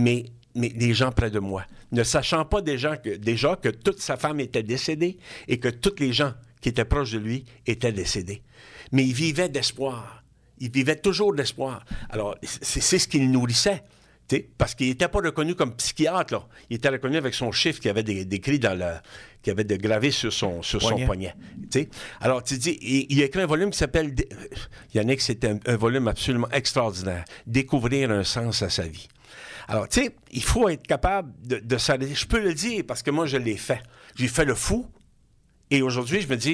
Speaker 2: les gens près de moi. » Ne sachant pas déjà que toute sa femme était décédée et que tous les gens qui étaient proches de lui étaient décédés. Mais il vivait d'espoir. Il vivait toujours d'espoir. Alors, c'est ce qu'il nourrissait. Parce qu'il n'était pas reconnu comme psychiatre, là. Il était reconnu avec son chiffre qu'il avait décrit qu'il avait gravé sur son poignet. T'sais? Alors, tu dis, il a écrit un volume qui s'appelle... Yannick, c'était un volume absolument extraordinaire. Découvrir un sens à sa vie. Alors, tu sais, il faut être capable de s'arrêter. Je peux le dire parce que moi, je l'ai fait. J'ai fait le fou. Et aujourd'hui, je me dis,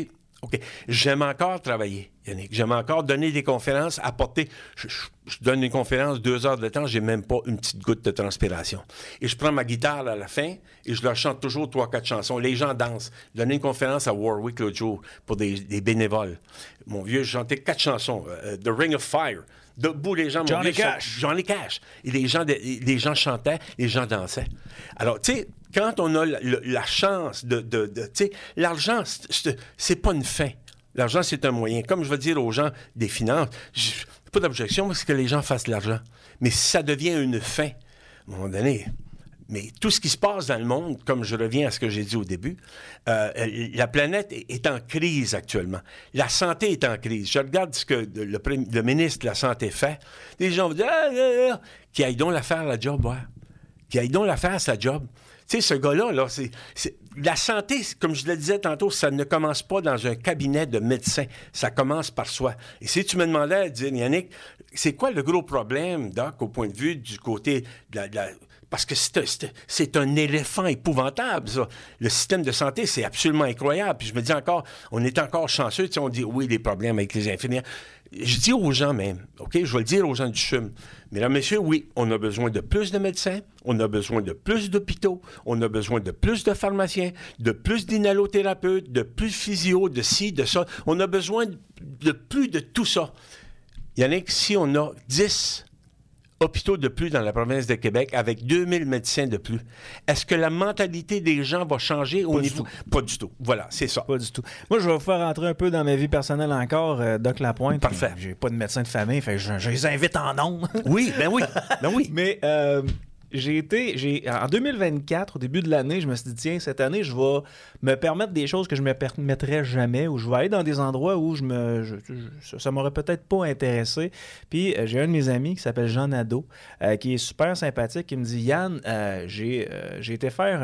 Speaker 2: OK. J'aime encore travailler, Yannick. J'aime encore donner des conférences, apporter... Je donne une conférence 2 heures de temps, j'ai même pas une petite goutte de transpiration. Et je prends ma guitare à la fin et je leur chante toujours 3-4 chansons. Les gens dansent. J'ai donné une conférence à Warwick l'autre jour pour des bénévoles. Mon vieux, je chantais 4 chansons. The Ring of Fire. Debout, les gens...
Speaker 1: Johnny Cash.
Speaker 2: Johnny Cash. Et les gens chantaient, les gens dansaient. Alors, tu sais... Quand on a la chance tu sais, l'argent, c'est pas une fin. L'argent, c'est un moyen. Comme je veux dire aux gens des finances, pas d'objection parce que les gens fassent de l'argent. Mais si ça devient une fin, à un moment donné, mais tout ce qui se passe dans le monde, comme je reviens à ce que j'ai dit au début, la planète est en crise actuellement. La santé est en crise. Je regarde ce que le ministre de la Santé fait. Les gens vont dire qui aille donc la faire la job, ouais. Qui aille donc la faire sa job. Tu sais, ce gars-là, là, la santé, comme je le disais tantôt, ça ne commence pas dans un cabinet de médecin. Ça commence par soi. Et si tu me demandais, Yannick, c'est quoi le gros problème, Doc, au point de vue du côté de la... Parce que c'est un éléphant épouvantable, ça. Le système de santé, c'est absolument incroyable. Puis je me dis encore, on est encore chanceux. Tu sais, on dit, oui, des problèmes avec les infirmières. Je dis aux gens même, OK, je vais le dire aux gens du CHUM, mesdames, messieurs, oui, on a besoin de plus de médecins, on a besoin de plus d'hôpitaux, on a besoin de plus de pharmaciens, de plus d'inhalothérapeutes, de plus physio, de ci, de ça. On a besoin de plus de tout ça. Yannick, si on a 10 hôpitaux de plus dans la province de Québec avec 2000 médecins de plus. Est-ce que la mentalité des gens va changer au niveau... Pas du tout. Voilà, c'est ça.
Speaker 1: Pas du tout. Moi, je vais vous faire rentrer un peu dans ma vie personnelle encore, Doc Lapointe.
Speaker 2: Parfait.
Speaker 1: J'ai pas de médecin de famille, fait que je les invite en nombre.
Speaker 2: Oui, ben oui, ben oui.
Speaker 1: Mais en 2024, au début de l'année, je me suis dit, tiens, cette année, je vais me permettre des choses que je me permettrais jamais, ou je vais aller dans des endroits où ça m'aurait peut-être pas intéressé. Puis j'ai un de mes amis qui s'appelle Jean Nadeau, qui est super sympathique, qui me dit, Yann, j'ai été faire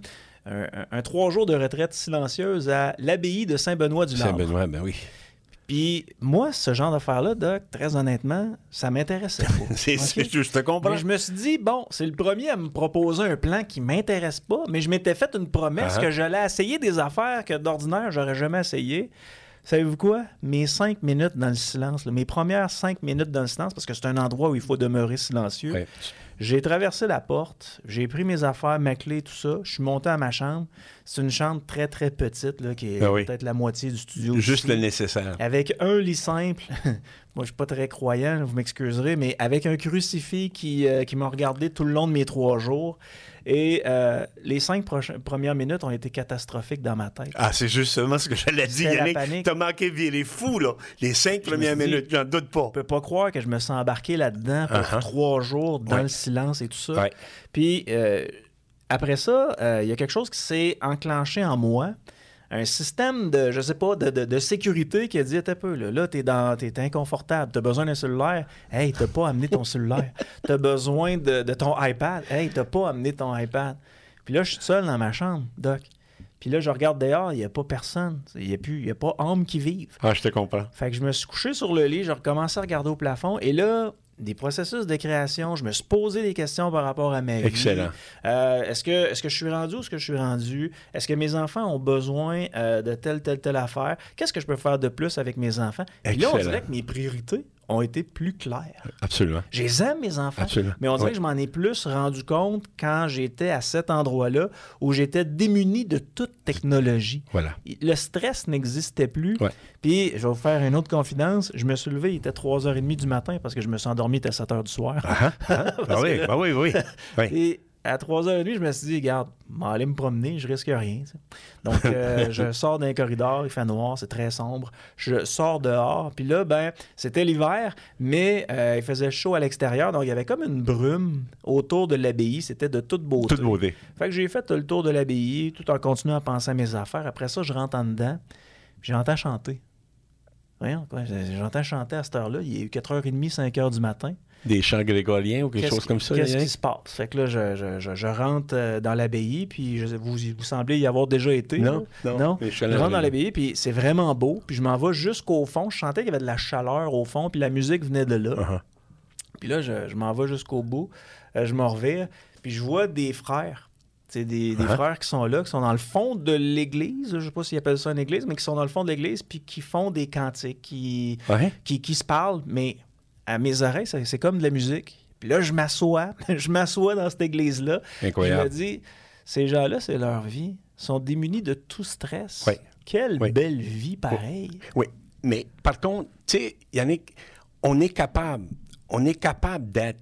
Speaker 1: un 3 jours de retraite silencieuse à l'abbaye de Saint-Benoît-du-Nord.
Speaker 2: Saint-Benoît, ben oui.
Speaker 1: Puis moi, ce genre d'affaires-là, Doc, très honnêtement, ça m'intéressait pas.
Speaker 2: Je te comprends.
Speaker 1: Mais je me suis dit, bon, c'est le premier à me proposer un plan qui m'intéresse pas, mais je m'étais fait une promesse que j'allais essayer des affaires que d'ordinaire, j'aurais jamais essayé. Savez-vous quoi? Mes 5 minutes dans le silence, mes premières 5 minutes dans le silence, parce que c'est un endroit où il faut demeurer silencieux, ouais. J'ai traversé la porte, j'ai pris mes affaires, ma clé, tout ça, je suis monté à ma chambre. C'est une chambre très, très petite, là, qui est peut-être la moitié du studio.
Speaker 2: Juste
Speaker 1: ici,
Speaker 2: le nécessaire.
Speaker 1: Avec un lit simple. Moi, je suis pas très croyant, vous m'excuserez, mais avec un crucifix qui m'a regardé tout le long de mes 3 jours. Et les 5 premières minutes ont été catastrophiques dans ma tête.
Speaker 2: Ah, c'est justement ce que j'allais dire, Yannick. T'as manqué virer fou, là. Les 5 premières minutes, j'en doute pas.
Speaker 1: Je peux pas croire que je me suis embarqué là-dedans pour 3 jours dans le silence et tout ça. Ouais. Puis, après ça, il y a quelque chose qui s'est enclenché en moi. Un système de, je sais pas, de sécurité qui a dit, t'es peu, là t'es inconfortable, t'as besoin d'un cellulaire, hey, t'as pas amené ton cellulaire, t'as besoin de ton iPad, hey, t'as pas amené ton iPad. Puis là, je suis seul dans ma chambre, Doc. Puis là, je regarde dehors, il n'y a pas personne, il n'y a pas âme qui vive.
Speaker 2: Ah, je te comprends.
Speaker 1: Fait que je me suis couché sur le lit, j'ai recommencé à regarder au plafond, et là, des processus de création, je me suis posé des questions par rapport à ma vie.
Speaker 2: Excellent.
Speaker 1: Est-ce que je suis rendu où est-ce que je suis rendu? Est-ce que mes enfants ont besoin de telle affaire? Qu'est-ce que je peux faire de plus avec mes enfants? Puis là, on dirait que mes priorités ont été plus claires.
Speaker 2: Absolument.
Speaker 1: Je les aime, mes enfants.
Speaker 2: Absolument.
Speaker 1: Mais on dirait que je m'en ai plus rendu compte quand j'étais à cet endroit-là où j'étais démuni de toute technologie.
Speaker 2: Voilà.
Speaker 1: Le stress n'existait plus.
Speaker 2: Ouais.
Speaker 1: Puis, je vais vous faire une autre confidence. Je me suis levé, il était 3h30 du matin parce que je me suis endormi, il était 7h du soir.
Speaker 2: Oui.
Speaker 1: Et à 3h30, je me suis dit, regarde, je vais aller me promener, je risque rien. T'sais. Donc, je sors d'un corridor, il fait noir, c'est très sombre. Je sors dehors, puis là, c'était l'hiver, mais il faisait chaud à l'extérieur, donc il y avait comme une brume autour de l'abbaye. C'était de toute beauté.
Speaker 2: Toute beauté.
Speaker 1: Fait que j'ai fait le tour de l'abbaye, tout en continuant à penser à mes affaires. Après ça, je rentre en dedans, puis j'entends chanter. Voyons, quoi, j'entends chanter à cette heure-là. Il est 4h30, 5h du matin.
Speaker 2: Des chants grégoriens ou quelque chose comme ça?
Speaker 1: Qu'est-ce qui se passe? Fait que là, je rentre dans l'abbaye, puis vous semblez y avoir déjà été.
Speaker 2: Non.
Speaker 1: Je rentre dans l'abbaye, puis c'est vraiment beau. Puis je m'en vais jusqu'au fond. Je sentais qu'il y avait de la chaleur au fond, puis la musique venait de là.
Speaker 2: Uh-huh.
Speaker 1: Puis là, je m'en vais jusqu'au bout. Je me revire, puis je vois des frères C'est des frères qui sont là, qui sont dans le fond de l'église. Je ne sais pas s'ils appellent ça une église, mais qui sont dans le fond de l'église puis qui font des cantiques, qui se parlent. Mais à mes oreilles, c'est comme de la musique. Puis là, je m'assois dans cette église-là.
Speaker 2: Incroyable.
Speaker 1: Je me dis, ces gens-là, c'est leur vie. Ils sont démunis de tout stress.
Speaker 2: Oui.
Speaker 1: Quelle belle vie, pareil.
Speaker 2: Oui, mais par contre, tu sais, Yannick, on est capable d'être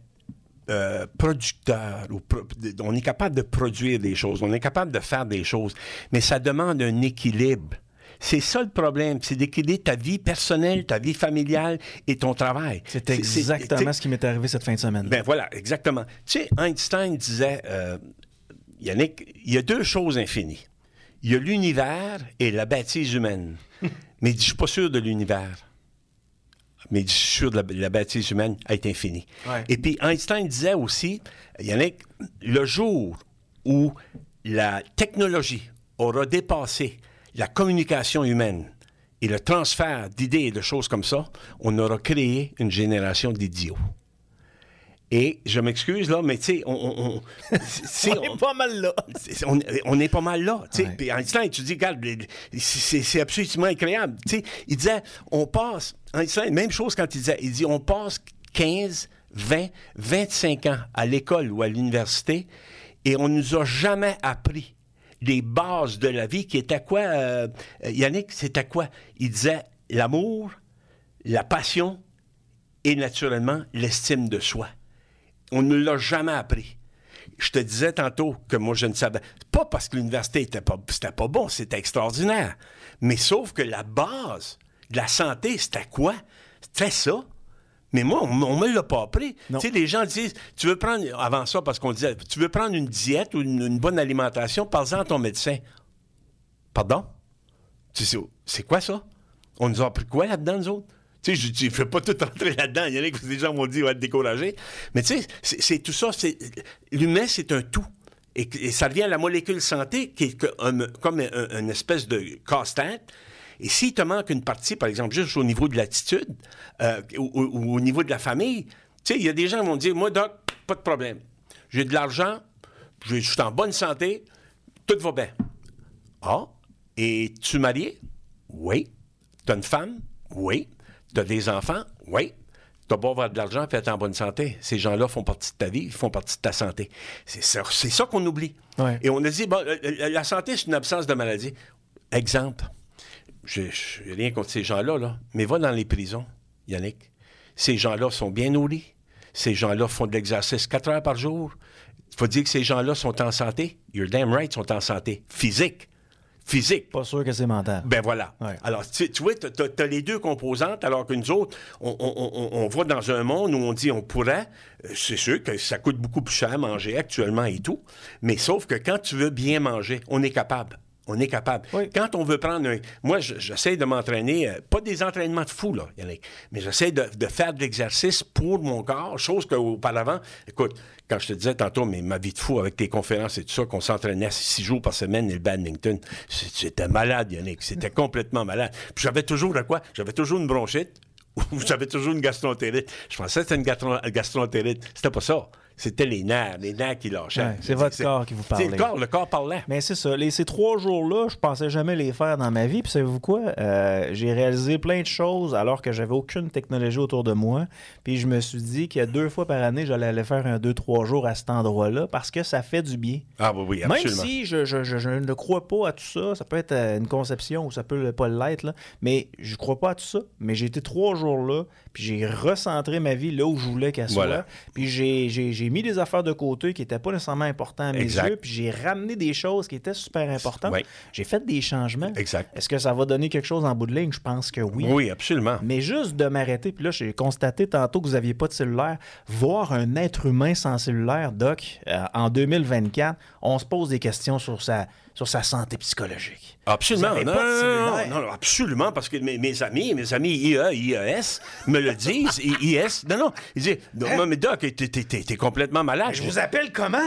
Speaker 2: producteur, on est capable de produire des choses, on est capable de faire des choses, mais ça demande un équilibre. C'est ça le problème, c'est d'équilibrer ta vie personnelle, ta vie familiale et ton travail.
Speaker 1: C'est exactement ce qui m'est arrivé cette fin de semaine.
Speaker 2: Ben voilà, exactement. Tu sais, Einstein disait, Yannick, il y a deux choses infinies. Il y a l'univers et la bâtisse humaine. Mais il dit, je suis pas sûr de l'univers. Mais je suis sûr que la bâtisse humaine est infinie.
Speaker 1: Ouais.
Speaker 2: Et puis Einstein disait aussi, Yannick, le jour où la technologie aura dépassé la communication humaine et le transfert d'idées et de choses comme ça, on aura créé une génération d'idiots. Et je m'excuse, là, mais tu sais, on
Speaker 1: est pas mal là.
Speaker 2: On est pas mal là. Tu sais.
Speaker 1: Ouais.
Speaker 2: Puis Einstein, tu dis, regarde, c'est absolument incroyable. Tu sais, il disait, on passe, Einstein, même chose quand il disait, il dit, on passe 15, 20, 25 ans à l'école ou à l'université et on nous a jamais appris les bases de la vie qui étaient quoi, Yannick, c'était quoi? Il disait l'amour, la passion et naturellement l'estime de soi. On ne l'a jamais appris. Je te disais tantôt que moi, je ne savais pas parce que l'université c'était pas bon, c'était extraordinaire. Mais sauf que la base de la santé, c'était quoi? C'était ça. Mais moi, on ne me l'a pas appris. Tu sais, les gens disent, tu veux prendre, avant ça, parce qu'on disait, tu veux prendre une diète ou une bonne alimentation, parle-en à ton médecin. Pardon? Tu sais, c'est quoi ça? On nous a appris quoi là-dedans, nous autres? Tu sais, je ne fais pas tout rentrer là-dedans. Il y en a que des gens m'ont dit, on va être découragé. Mais tu sais, c'est tout ça. L'humain, c'est un tout. Et ça revient à la molécule santé, qui est comme une espèce de casse-tête. Et s'il te manque une partie, par exemple, juste au niveau de l'attitude ou au niveau de la famille, tu sais, il y a des gens qui vont dire, moi, doc, pas de problème. J'ai de l'argent, je suis en bonne santé, tout va bien. Ah, et tu es marié? Oui. Tu as une femme? Oui. Tu as des enfants? Oui. Tu as beau avoir de l'argent et être en bonne santé. Ces gens-là font partie de ta vie, ils font partie de ta santé. C'est ça qu'on oublie. Ouais. Et on a dit, bon, la santé, c'est une absence de maladie. Exemple. Je n'ai rien contre ces gens-là, là, mais va dans les prisons, Yannick. Ces gens-là sont bien nourris. Ces gens-là font de l'exercice 4 heures par jour. Il faut dire que ces gens-là sont en santé. You're damn right, sont en santé. Physique.
Speaker 1: Pas sûr que c'est mental.
Speaker 2: Ben voilà. Ouais. Alors, tu vois, tu as les deux composantes, alors que nous autres, on va dans un monde où on dit on pourrait. C'est sûr que ça coûte beaucoup plus cher à manger actuellement et tout, mais sauf que quand tu veux bien manger, on est capable. On est capable. Oui. Quand on veut prendre un... Moi, j'essaie de m'entraîner, pas des entraînements de fou, là, Yannick, mais j'essaie de faire de l'exercice pour mon corps, chose qu'auparavant... Écoute, quand je te disais tantôt, mais ma vie de fou avec tes conférences et tout ça, qu'on s'entraînait 6 jours par semaine et le badminton, c'était malade, Yannick. C'était complètement malade. Puis j'avais toujours quoi? J'avais toujours une bronchite ou j'avais toujours une gastroentérite. Je pensais que c'était une gastroentérite. C'était pas ça. C'était les nerfs qui lâchaient. Ouais,
Speaker 1: c'est votre corps qui vous parlait.
Speaker 2: Le corps parlait.
Speaker 1: Mais c'est ça. Ces 3 jours-là, je pensais jamais les faire dans ma vie. Puis savez-vous quoi? J'ai réalisé plein de choses alors que j'avais aucune technologie autour de moi. Puis je me suis dit qu'il y a 2 fois par année, j'allais aller faire un 2-3 jours à cet endroit-là parce que ça fait du bien.
Speaker 2: Ah oui, absolument.
Speaker 1: Même si je ne crois pas à tout ça, ça peut être une conception ou ça peut pas l'être, là, mais je crois pas à tout ça. Mais j'ai été 3 jours là, puis j'ai recentré ma vie là où je voulais qu'elle soit. Puis j'ai mis des affaires de côté qui n'étaient pas nécessairement importantes à mes yeux, puis j'ai ramené des choses qui étaient super importantes. Oui. J'ai fait des changements.
Speaker 2: Exact.
Speaker 1: Est-ce que ça va donner quelque chose en bout de ligne? Je pense que oui.
Speaker 2: Oui, absolument.
Speaker 1: Mais juste de m'arrêter, puis là, j'ai constaté tantôt que vous n'aviez pas de cellulaire. Voir un être humain sans cellulaire, Doc, en 2024, on se pose des questions sur sa santé psychologique.
Speaker 2: Absolument. Non, absolument, parce que mes amis IES me le disent. IS, non, ils disent, non, mais Doc, t'es complètement malade.
Speaker 1: Je vous appelle comment?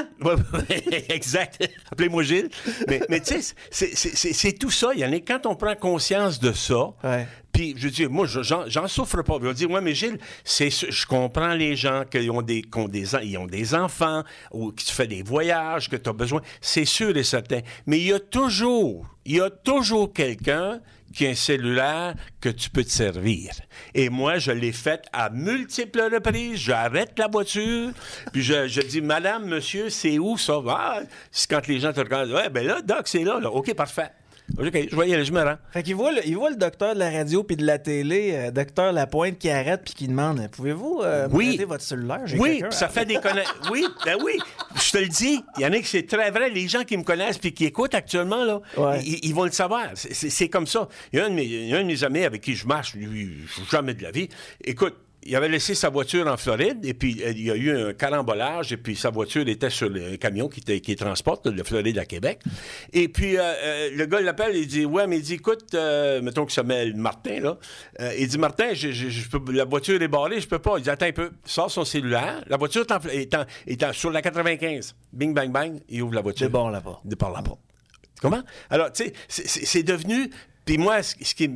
Speaker 2: Exact. Appelez-moi Gilles. Mais tu sais, c'est tout ça, Yannick. Quand on prend conscience de ça, Puis, je dis, moi, j'en souffre pas. Je vais dire, ouais, mais Gilles, je comprends les gens qui ont des enfants ou qui font des voyages, que tu as besoin. C'est sûr et certain. Mais il y a toujours quelqu'un qui a un cellulaire que tu peux te servir. Et moi, je l'ai fait à multiples reprises. J'arrête la voiture, puis je dis, madame, monsieur, c'est où ça? Ah, c'est quand les gens te regardent. Ouais, ben là, Doc, c'est là. OK, parfait. OK, je vais y aller, je me rends.
Speaker 1: Fait qu'il voit le docteur de la radio puis de la télé, docteur Lapointe, qui arrête puis qui demande, pouvez-vous prêter votre cellulaire?
Speaker 2: Oui, ça fait des connaissances. Oui, je te le dis, Yannick, c'est très vrai. Les gens qui me connaissent puis qui écoutent actuellement, là, ils vont le savoir. C'est comme ça. Il y a un de mes amis avec qui je marche, lui, jamais de la vie. Écoute, il avait laissé sa voiture en Floride, et puis il y a eu un carambolage, et puis sa voiture était sur le camion qui transporte de Floride à Québec. Et puis le gars l'appelle, il dit, ouais, mais il dit, écoute, mettons qu'il s'appelle Martin, là. Il dit, Martin, la voiture est barrée, je peux pas. Il dit, attends un peu, il sort son cellulaire, la voiture est sur la 95. Bing, bang, bang, il ouvre la voiture.
Speaker 1: Départ là-bas.
Speaker 2: Départ là-bas. Comment? Alors, tu sais, c'est devenu... Puis moi, ce qui...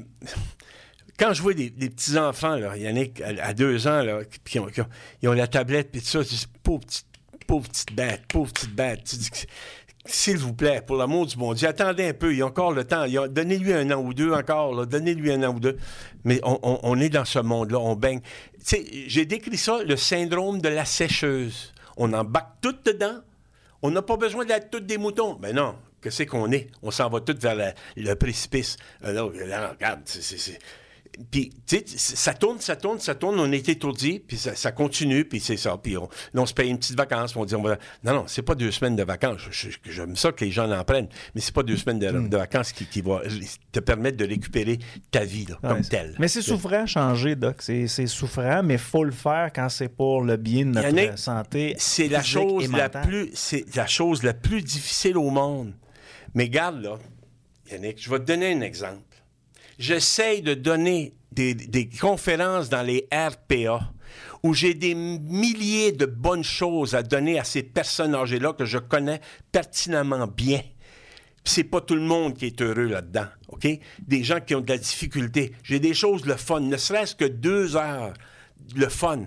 Speaker 2: Quand je vois des petits-enfants, là, Yannick, à 2 ans, là, qui ont la tablette, puis tout ça, je dis, pauvre petite bête. Tu dis, s'il vous plaît, pour l'amour du bon Dieu, attendez un peu, il y a encore le temps. Donnez-lui 1 an ou 2 encore, là, donnez-lui 1 an ou 2. Mais on est dans ce monde-là, on baigne. Tu sais, j'ai décrit ça, le syndrome de la sécheuse. On embarque tout dedans. On n'a pas besoin d'être tous des moutons. Ben non, qu'est-ce qu'on est? On s'en va tous vers le précipice. Là, regarde, c'est... Puis, tu sais, ça tourne, on est étourdi, puis ça continue, puis c'est ça. Puis on se paye une petite vacance, puis on dit, non, c'est pas 2 semaines de vacances. J'aime ça que les gens en prennent, mais c'est pas 2 semaines de vacances qui vont te permettre de récupérer ta vie, là, comme telle.
Speaker 1: Mais c'est souffrant changer, Doc. C'est souffrant, mais il faut le faire quand c'est pour le bien de notre santé.
Speaker 2: C'est la chose la plus difficile au monde. Mais garde, là, Yannick, je vais te donner un exemple. J'essaye de donner des conférences dans les RPA où j'ai des milliers de bonnes choses à donner à ces personnes âgées-là que je connais pertinemment bien. Puis c'est pas tout le monde qui est heureux là-dedans, OK? Des gens qui ont de la difficulté. J'ai des choses, le fun, ne serait-ce que 2 heures, le fun.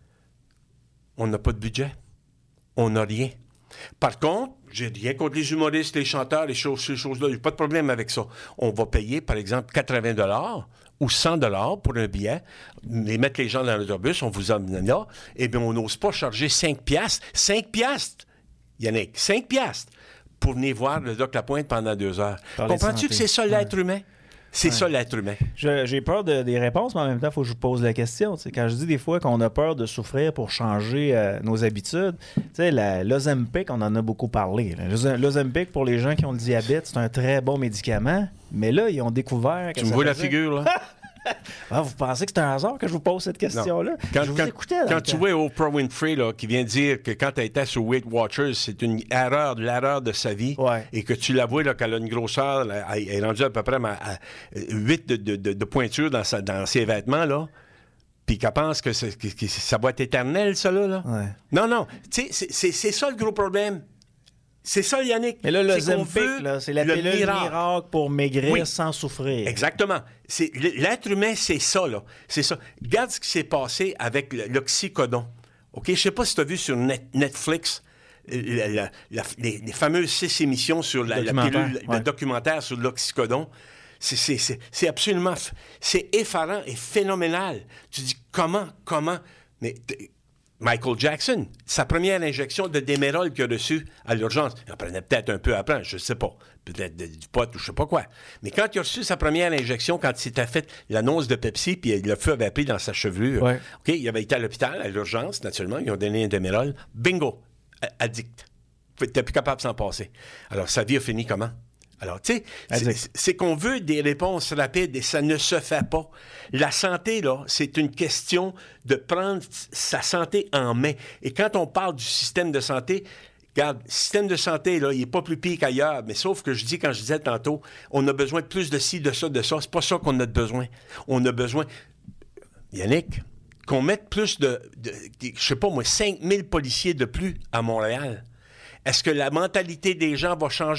Speaker 2: On n'a pas de budget. On n'a rien. Par contre, j'ai rien contre les humoristes, les chanteurs, ces choses-là. J'ai pas de problème avec ça. On va payer, par exemple, 80 $ ou 100 $ pour un billet, et mettre les gens dans l'autobus, on vous emmène là, et bien on n'ose pas charger 5 piastres. 5 piastres, Yannick, 5 piastres pour venir voir le Doc Lapointe pendant 2 heures. Comprends-tu que c'est ça l'être humain? C'est ça, l'être humain.
Speaker 1: J'ai peur des réponses, mais en même temps, il faut que je vous pose la question. T'sais, quand je dis des fois qu'on a peur de souffrir pour changer nos habitudes, l'Ozempic, on en a beaucoup parlé. L'Ozempic, pour les gens qui ont le diabète, c'est un très bon médicament. Mais là, ils ont découvert que
Speaker 2: tu me vois la figure, là?
Speaker 1: Vous pensez que c'est un hasard que je vous pose cette question-là?
Speaker 2: Quand tu vois Oprah Winfrey là, qui vient dire que quand elle était sur Weight Watchers, c'est l'erreur de sa vie, et que tu la vois là, qu'elle a une grosseur, elle est rendue à peu près à 8 de pointure dans ses vêtements, là, puis qu'elle pense que ça va être éternel, ça, là. Ouais. Non, tu sais, c'est ça le gros problème. C'est ça, Yannick.
Speaker 1: Mais là, le Zempic, c'est la pilule miracle pour maigrir sans souffrir.
Speaker 2: Exactement. L'être humain, c'est ça, là. C'est ça. Regarde ce qui s'est passé avec l'oxycodone. OK? Je ne sais pas si tu as vu sur Netflix les fameuses 6 émissions sur la pilule, le documentaire sur l'oxycodone. C'est absolument... C'est effarant et phénoménal. Tu dis, comment? Mais... Michael Jackson, sa première injection de Demerol qu'il a reçue à l'urgence, il en prenait peut-être un peu après, je ne sais pas, peut-être du pot ou je ne sais pas quoi. Mais quand il a reçu sa première injection, quand il s'était fait l'annonce de Pepsi, puis le feu avait pris dans sa chevelure, OK, il avait été à l'hôpital, à l'urgence, naturellement, ils ont donné un Demerol, bingo, addict. Tu n'es plus capable de s'en passer. Alors, sa vie a fini comment? Alors, tu sais, c'est qu'on veut des réponses rapides et ça ne se fait pas. La santé, là, c'est une question de prendre sa santé en main. Et quand on parle du système de santé, regarde, le système de santé, là, il n'est pas plus pire qu'ailleurs, mais sauf que quand je disais tantôt, on a besoin de plus de ci, de ça, c'est pas ça qu'on a besoin. On a besoin, Yannick, qu'on mette plus je sais pas moi, 5000 policiers de plus à Montréal. Est-ce que la mentalité des gens va changer?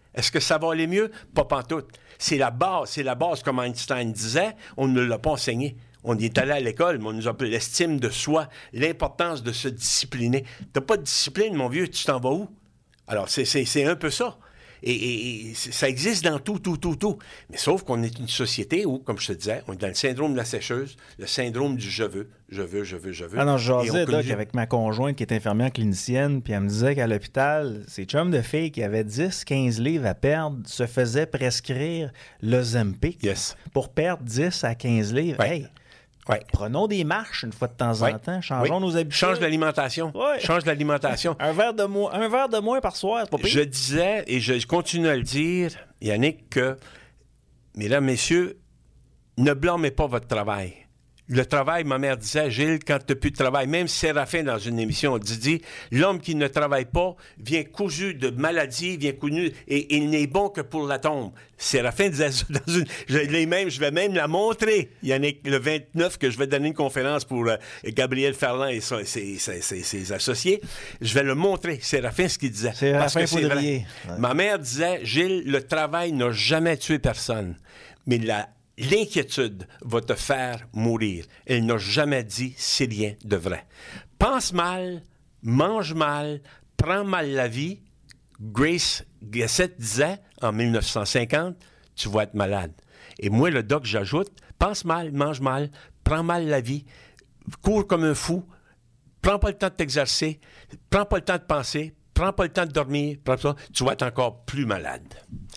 Speaker 2: Est-ce que ça va aller mieux? Pas pantoute. C'est la base, comme Einstein disait, on ne l'a pas enseigné. On y est allé à l'école, mais on nous a appelé l'estime de soi, l'importance de se discipliner. T'as pas de discipline, mon vieux, tu t'en vas où? Alors, c'est un peu ça. Et ça existe dans tout. Mais sauf qu'on est une société où, comme je te disais, on est dans le syndrome de la sécheuse, le syndrome du je veux.
Speaker 1: Ah non, je jasais, Doc, avec ma conjointe qui est infirmière clinicienne, puis elle me disait qu'à l'hôpital, ces chums de filles qui avaient 10-15 livres à perdre se faisaient prescrire l'Ozempic pour perdre 10 à 15 livres.
Speaker 2: Ouais.
Speaker 1: Hey!
Speaker 2: Ouais.
Speaker 1: Prenons des marches une fois de temps en temps. Changeons nos habitudes.
Speaker 2: Change l'alimentation.
Speaker 1: Ouais.
Speaker 2: Change l'alimentation.
Speaker 1: Un verre de moins par soir, c'est pas pire.
Speaker 2: Je disais, et je continue à le dire, Yannick, que, mesdames, messieurs, ne blâmez pas votre travail. Le travail, ma mère disait, Gilles, quand tu n'as plus de travail, même Séraphin, dans une émission, dit l'homme qui ne travaille pas vient cousu de maladies, vient cousu, et il n'est bon que pour la tombe. Séraphin disait ça dans une... Je vais même la montrer, Yannick, le 29, que je vais donner une conférence pour Gabriel Ferland et ses associés. Je vais le montrer, Séraphin, ce qu'il disait.
Speaker 1: Séraphin Poudrier.
Speaker 2: Ouais. Ma mère disait, Gilles, le travail n'a jamais tué personne, mais l'inquiétude va te faire mourir. Elle n'a jamais dit c'est rien de vrai. Pense mal, mange mal, prends mal la vie. Grace Gessett disait en 1950, tu vas être malade. Et moi, le doc, j'ajoute, pense mal, mange mal, prends mal la vie, cours comme un fou, prends pas le temps de t'exercer, prends pas le temps de penser, prends pas le temps de dormir, tu vas être encore plus malade.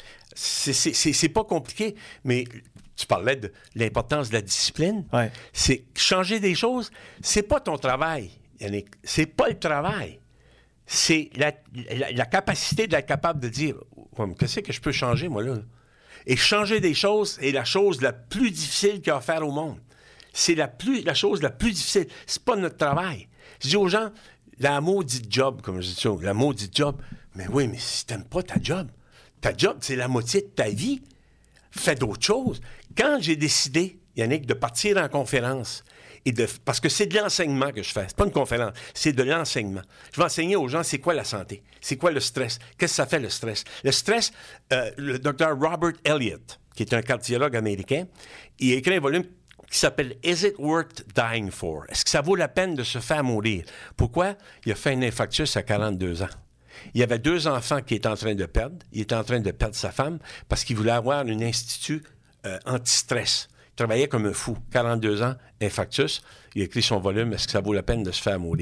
Speaker 2: C'est pas compliqué, mais... Tu parlais de l'importance de la discipline.
Speaker 1: Ouais.
Speaker 2: C'est changer des choses. C'est pas ton travail, Yannick. C'est pas le travail. C'est la capacité d'être capable de dire qu'est-ce que je peux changer, moi, là? Et changer des choses est la chose la plus difficile qu'il y a à faire au monde. C'est la chose la plus difficile. C'est pas notre travail. Je dis aux gens, la maudite job, comme je dis ça, la maudite job. Mais oui, mais si t'aimes pas ta job, c'est la moitié de ta vie. Fais d'autres choses. Quand j'ai décidé, Yannick, de partir en conférence, parce que c'est de l'enseignement que je fais, c'est pas une conférence, c'est de l'enseignement. Je vais enseigner aux gens c'est quoi la santé, c'est quoi le stress, qu'est-ce que ça fait le stress. Le stress, le docteur Robert Elliott, qui est un cardiologue américain, il a écrit un volume qui s'appelle « Is it worth dying for? » Est-ce que ça vaut la peine de se faire mourir? Pourquoi? Il a fait un infarctus à 42 ans. Il y avait 2 enfants qu'il était en train de perdre. Il était en train de perdre sa femme parce qu'il voulait avoir un institut anti-stress. Il travaillait comme un fou. 42 ans, infarctus. Il a écrit son volume « Est-ce que ça vaut la peine de se faire mourir? »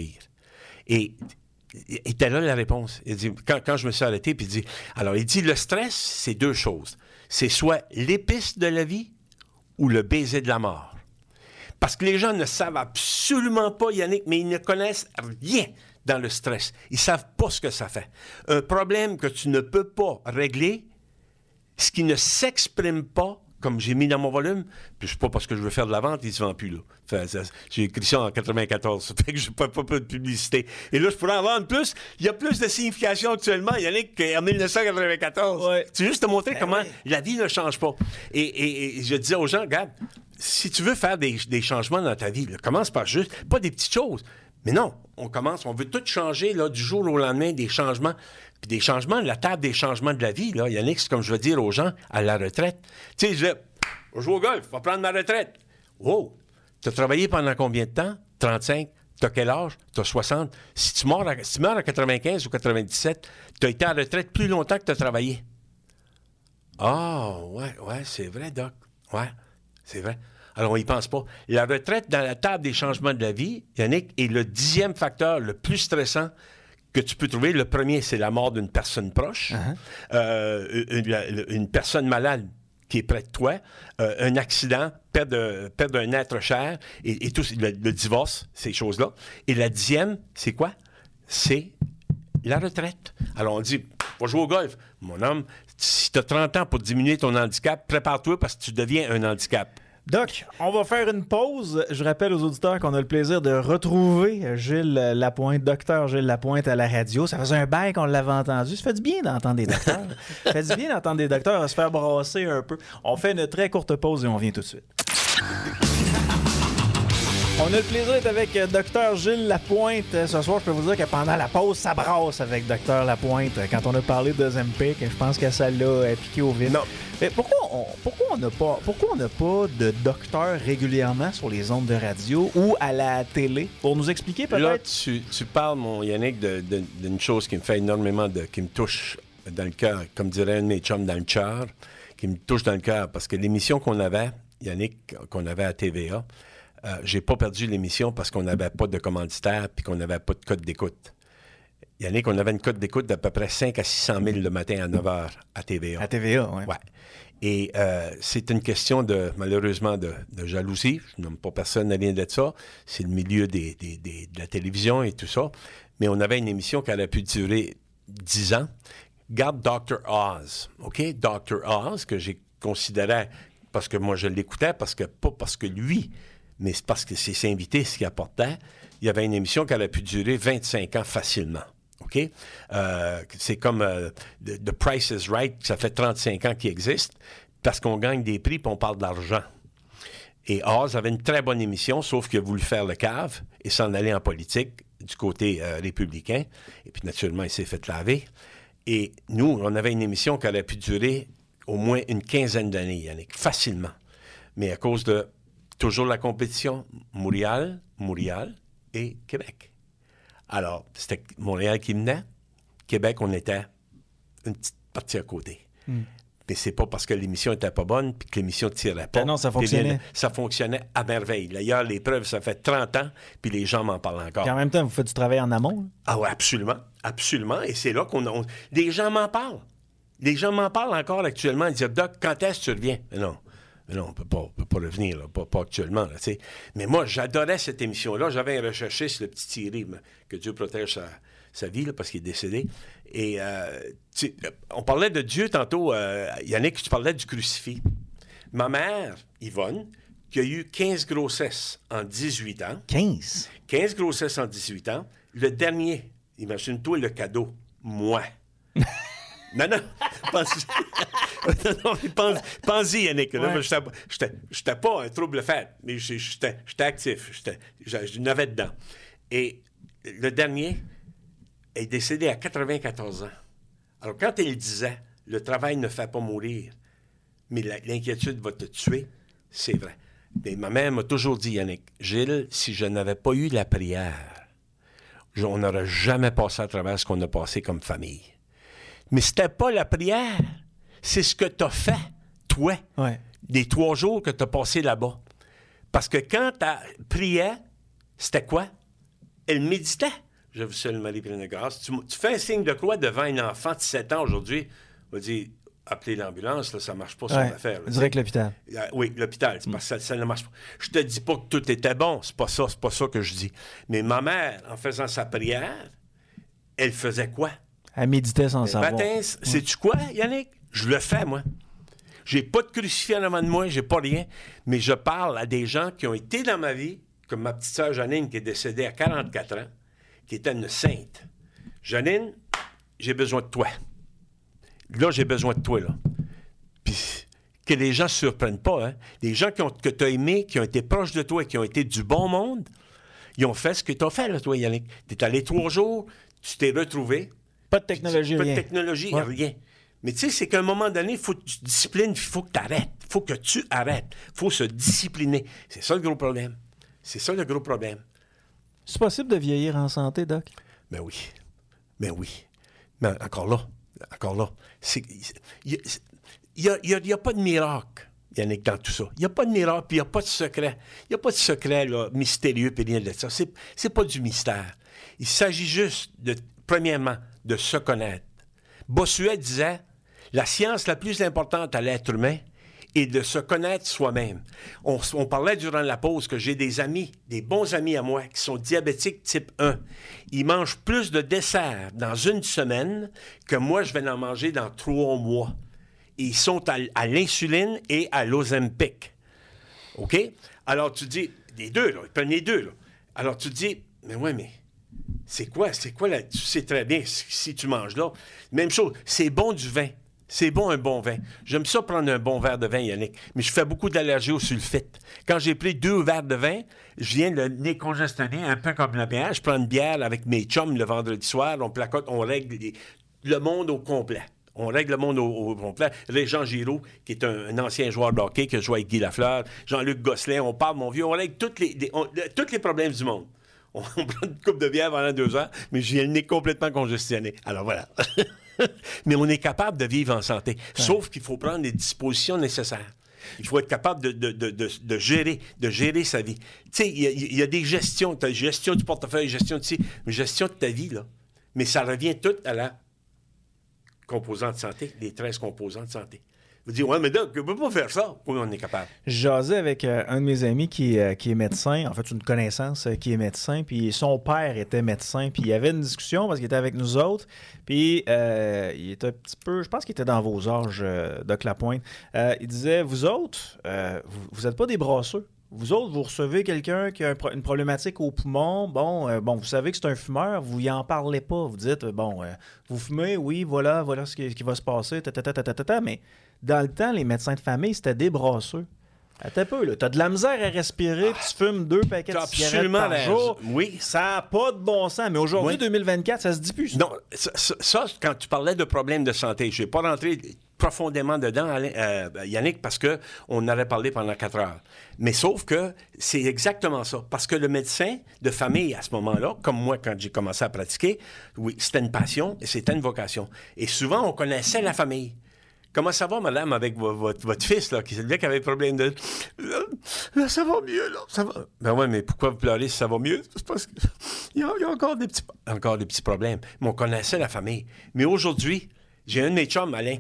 Speaker 2: Et était là la réponse. Il dit, quand je me suis arrêté, puis il dit, le stress, c'est 2 choses. C'est soit l'épice de la vie ou le baiser de la mort. Parce que les gens ne savent absolument pas, Yannick, mais ils ne connaissent rien dans le stress. Ils ne savent pas ce que ça fait. Un problème que tu ne peux pas régler, ce qui ne s'exprime pas, comme j'ai mis dans mon volume, puis c'est pas parce que je veux faire de la vente, il ne se vend plus, là. J'ai écrit ça en 94, ça fait que je n'ai pas de publicité. Et là, je pourrais en vendre plus. Il y a plus de signification actuellement, Yannick, qu'en 1994. Ouais. C'est juste te montrer comment la vie ne change pas. Et je disais aux gens, regarde, si tu veux faire des changements dans ta vie, là, commence par juste, pas des petites choses, mais non, on veut tout changer là, du jour au lendemain, des changements. Puis des changements, la table des changements de la vie, là, Yannick, c'est comme je veux dire aux gens à la retraite. Tu sais, je vais jouer au golf, je vais prendre ma retraite. Wow! Tu as travaillé pendant combien de temps? 35. Tu as quel âge? Tu as 60. Si tu meurs à 95 ou 97, tu as été à la retraite plus longtemps que tu as travaillé. Ah, ouais, c'est vrai, Doc. Ouais, c'est vrai. Alors, on n'y pense pas. La retraite dans la table des changements de la vie, Yannick, est le 10e facteur le plus stressant que tu peux trouver. Le premier, c'est la mort d'une personne proche, une personne malade qui est près de toi, un accident, perdre un être cher, et tout, le divorce, ces choses-là. Et la 10e, c'est quoi? C'est la retraite. Alors, on dit, va jouer au golf. Mon homme, si tu as 30 ans pour diminuer ton handicap, prépare-toi parce que tu deviens un handicap.
Speaker 1: Doc, on va faire une pause. Je rappelle aux auditeurs qu'on a le plaisir de retrouver Gilles Lapointe, docteur Gilles Lapointe à la radio. Ça faisait un bail qu'on l'avait entendu. Ça fait du bien d'entendre des docteurs. Ça fait du bien d'entendre des docteurs se faire brasser un peu. On fait une très courte pause et on vient tout de suite. On a le plaisir d'être avec Dr Gilles Lapointe. Ce soir, je peux vous dire que pendant la pause, ça brasse avec Dr Lapointe. Quand on a parlé de Ozempic, je pense que ça l'a piqué au vif.
Speaker 2: Non.
Speaker 1: Mais pourquoi on n'a pas de docteur régulièrement sur les ondes de radio ou à la télé pour nous expliquer peut-être?
Speaker 2: Là, tu parles, mon Yannick, d'une chose qui me fait énormément qui me touche dans le cœur, comme dirait un de mes chums dans le char, qui me touche dans le cœur, parce que l'émission qu'on avait, Yannick, qu'on avait à TVA, j'ai pas perdu l'émission parce qu'on n'avait pas de commanditaire puis qu'on n'avait pas de code d'écoute. Yannick, on avait une cote d'écoute d'à peu près 5 à 600 000 le matin à 9 h à TVA.
Speaker 1: À TVA, oui.
Speaker 2: Ouais. Et c'est une question, malheureusement, de jalousie. Je n'aime pas personne à rien de ça. C'est le milieu de la télévision et tout ça. Mais on avait une émission qui aurait pu durer 10 ans. Garde Dr. Oz, OK? Dr. Oz, que j'ai considéré, parce que moi je l'écoutais, pas parce que lui, mais c'est parce que c'est ses invités, ce qu'il apportait. Il y avait une émission qui aurait pu durer 25 ans facilement. OK? C'est comme The Price is Right, ça fait 35 ans qu'il existe, parce qu'on gagne des prix et on parle d'argent. Et Oz avait une très bonne émission, sauf qu'il a voulu faire le cave et s'en aller en politique du côté républicain. Et puis, naturellement, il s'est fait laver. Et nous, on avait une émission qui aurait pu durer au moins une quinzaine d'années, Yannick, facilement. Mais à cause de toujours la compétition, Montréal et Québec. Alors, c'était Montréal qui menait. Québec, on était une petite partie à côté. Mais c'est pas parce que l'émission était pas bonne puis que l'émission ne tirait pas.
Speaker 1: Non, ça fonctionnait.
Speaker 2: Ça fonctionnait à merveille. D'ailleurs, les preuves, ça fait 30 ans, puis les gens m'en parlent encore.
Speaker 1: Et en même temps, vous faites du travail en amont. Là.
Speaker 2: Ah oui, absolument. Absolument. Et c'est là les gens m'en parlent. Les gens m'en parlent encore actuellement. Ils disent, Doc, quand est-ce que tu reviens? Mais non, on ne peut pas revenir, là, pas actuellement. Là, mais moi, j'adorais cette émission-là. J'avais un recherchiste, le petit Thierry, que Dieu protège sa vie, là, parce qu'il est décédé. Et on parlait de Dieu tantôt. Yannick, tu parlais du crucifix. Ma mère, Yvonne, qui a eu 15 grossesses en 18 ans. 15 grossesses en 18 ans. Le dernier, imagine-toi le cadeau, moi. Non, pense-y, Yannick. Ouais. J'étais pas un trouble fait, mais j'étais actif. Je n'avais dedans. Et le dernier est décédé à 94 ans. Alors, quand il disait « Le travail ne fait pas mourir, mais l'inquiétude va te tuer », c'est vrai. Mais ma mère m'a toujours dit, Yannick, Gilles, si je n'avais pas eu la prière, on n'aurait jamais passé à travers ce qu'on a passé comme famille. Mais c'était pas la prière. C'est ce que tu as fait, toi, les 3 jours que tu as passé là-bas. Parce que quand tu priais, c'était quoi? Elle méditait. Je vous salue Marie pleine de grâce. Tu fais un signe de croix devant un enfant de 7 ans aujourd'hui. On va dire, appeler l'ambulance, là, ça ne marche pas son affaire.
Speaker 1: Direct l'hôpital.
Speaker 2: Oui, l'hôpital. Parce que ça ne marche pas. Je te dis pas que tout était bon. C'est pas ça que je dis. Mais ma mère, en faisant sa prière, elle faisait quoi?
Speaker 1: Elle méditait sans savoir.
Speaker 2: Matin, sais-tu quoi, Yannick? Je le fais, moi. J'ai pas de crucifix en avant de moi, j'ai pas rien, mais je parle à des gens qui ont été dans ma vie, comme ma petite sœur Janine, qui est décédée à 44 ans, qui était une sainte. Janine, j'ai besoin de toi. Là, j'ai besoin de toi, là. Puis, que les gens ne se surprennent pas, hein? Les gens que tu as aimés, qui ont été proches de toi, qui ont été du bon monde, ils ont fait ce que tu as fait, là, toi, Yannick. Tu es allé 3 jours, tu t'es retrouvé.
Speaker 1: Pas de technologie,
Speaker 2: rien. Pas de technologie, rien. Mais tu sais, c'est qu'à un moment donné, il faut que tu te disciplines, il faut que tu arrêtes. Il faut que tu arrêtes. Il faut se discipliner. C'est ça le gros problème. C'est
Speaker 1: C'est possible de vieillir en santé, Doc?
Speaker 2: Ben oui. Mais encore là. Il n'y a pas de miracle, Yannick, dans tout ça. Il n'y a pas de miracle, puis il n'y a pas de secret. Il n'y a pas de secret là, mystérieux, puis rien de ça. C'est pas du mystère. Il s'agit juste, premièrement, de se connaître. Bossuet disait, la science la plus importante à l'être humain est de se connaître soi-même. On parlait durant la pause que j'ai des amis, des bons amis à moi, qui sont diabétiques type 1. Ils mangent plus de desserts dans une semaine que moi, je vais en manger dans 3 mois. Et ils sont à l'insuline et à l'Ozempic. OK? Alors, tu dis, les deux, là, ils prennent les deux, là. Alors, tu dis, mais c'est quoi là? Tu sais très bien si tu manges là. Même chose, c'est bon du vin. C'est bon, un bon vin. J'aime ça prendre un bon verre de vin, Yannick. Mais je fais beaucoup d'allergie au sulfite. Quand j'ai pris 2 verres de vin, je viens le nez congestionné, un peu comme la bière. Je prends une bière avec mes chums le vendredi soir. On placote, on règle le monde au complet. On règle le monde au complet. Régent Giroux, qui est un ancien joueur de hockey qui a joué avec Guy Lafleur. Jean-Luc Gosselin, on parle, mon vieux. On règle tous les problèmes du monde. On prend une coupe de bière pendant 2 heures, mais j'ai le nez complètement congestionné. Alors voilà. Mais on est capable de vivre en santé. Ouais. Sauf qu'il faut prendre les dispositions nécessaires. Il faut être capable de gérer sa vie. Tu sais, il y a des gestions. Tu as gestion du portefeuille, gestion de ta vie, là. Mais ça revient tout à la composante santé, les 13 composantes de santé. Vous dites, ouais, mais Doc, on ne peut pas faire ça. Oui, on est capable.
Speaker 1: Je jasais avec un de mes amis qui est médecin, en fait, une connaissance qui est médecin, puis son père était médecin, puis il y avait une discussion parce qu'il était avec nous autres, puis il était un petit peu, je pense qu'il était dans vos âges, Doc Lapointe. Il disait, vous autres, vous n'êtes pas des brasseux. Vous autres, vous recevez quelqu'un qui a une problématique au poumon, bon, vous savez que c'est un fumeur, vous y en parlez pas. Vous dites, vous fumez, oui, voilà ce qui va se passer, mais dans le temps, les médecins de famille, c'était des brasseux. Attends un peu, là. T'as de la misère à respirer, tu fumes 2 paquets de cigarettes par jour.
Speaker 2: Oui.
Speaker 1: Ça n'a pas de bon sens. Mais aujourd'hui, 2024, ça se dit plus.
Speaker 2: Non, ça, quand tu parlais de problèmes de santé, je ne vais pas rentrer profondément dedans, Yannick, parce qu'on aurait parlé pendant 4 heures. Mais sauf que c'est exactement ça. Parce que le médecin de famille, à ce moment-là, comme moi, quand j'ai commencé à pratiquer, oui, c'était une passion et c'était une vocation. Et souvent, on connaissait la famille. Comment ça va, madame, avec votre fils, là, qui c'est le gars qui avait problème de... Là, ça va mieux, là, ça va... Ben ouais, mais pourquoi vous pleurez si ça va mieux? C'est parce qu'il y a encore des petits problèmes. Mais on connaissait la famille. Mais aujourd'hui, j'ai un de mes chums, Alain,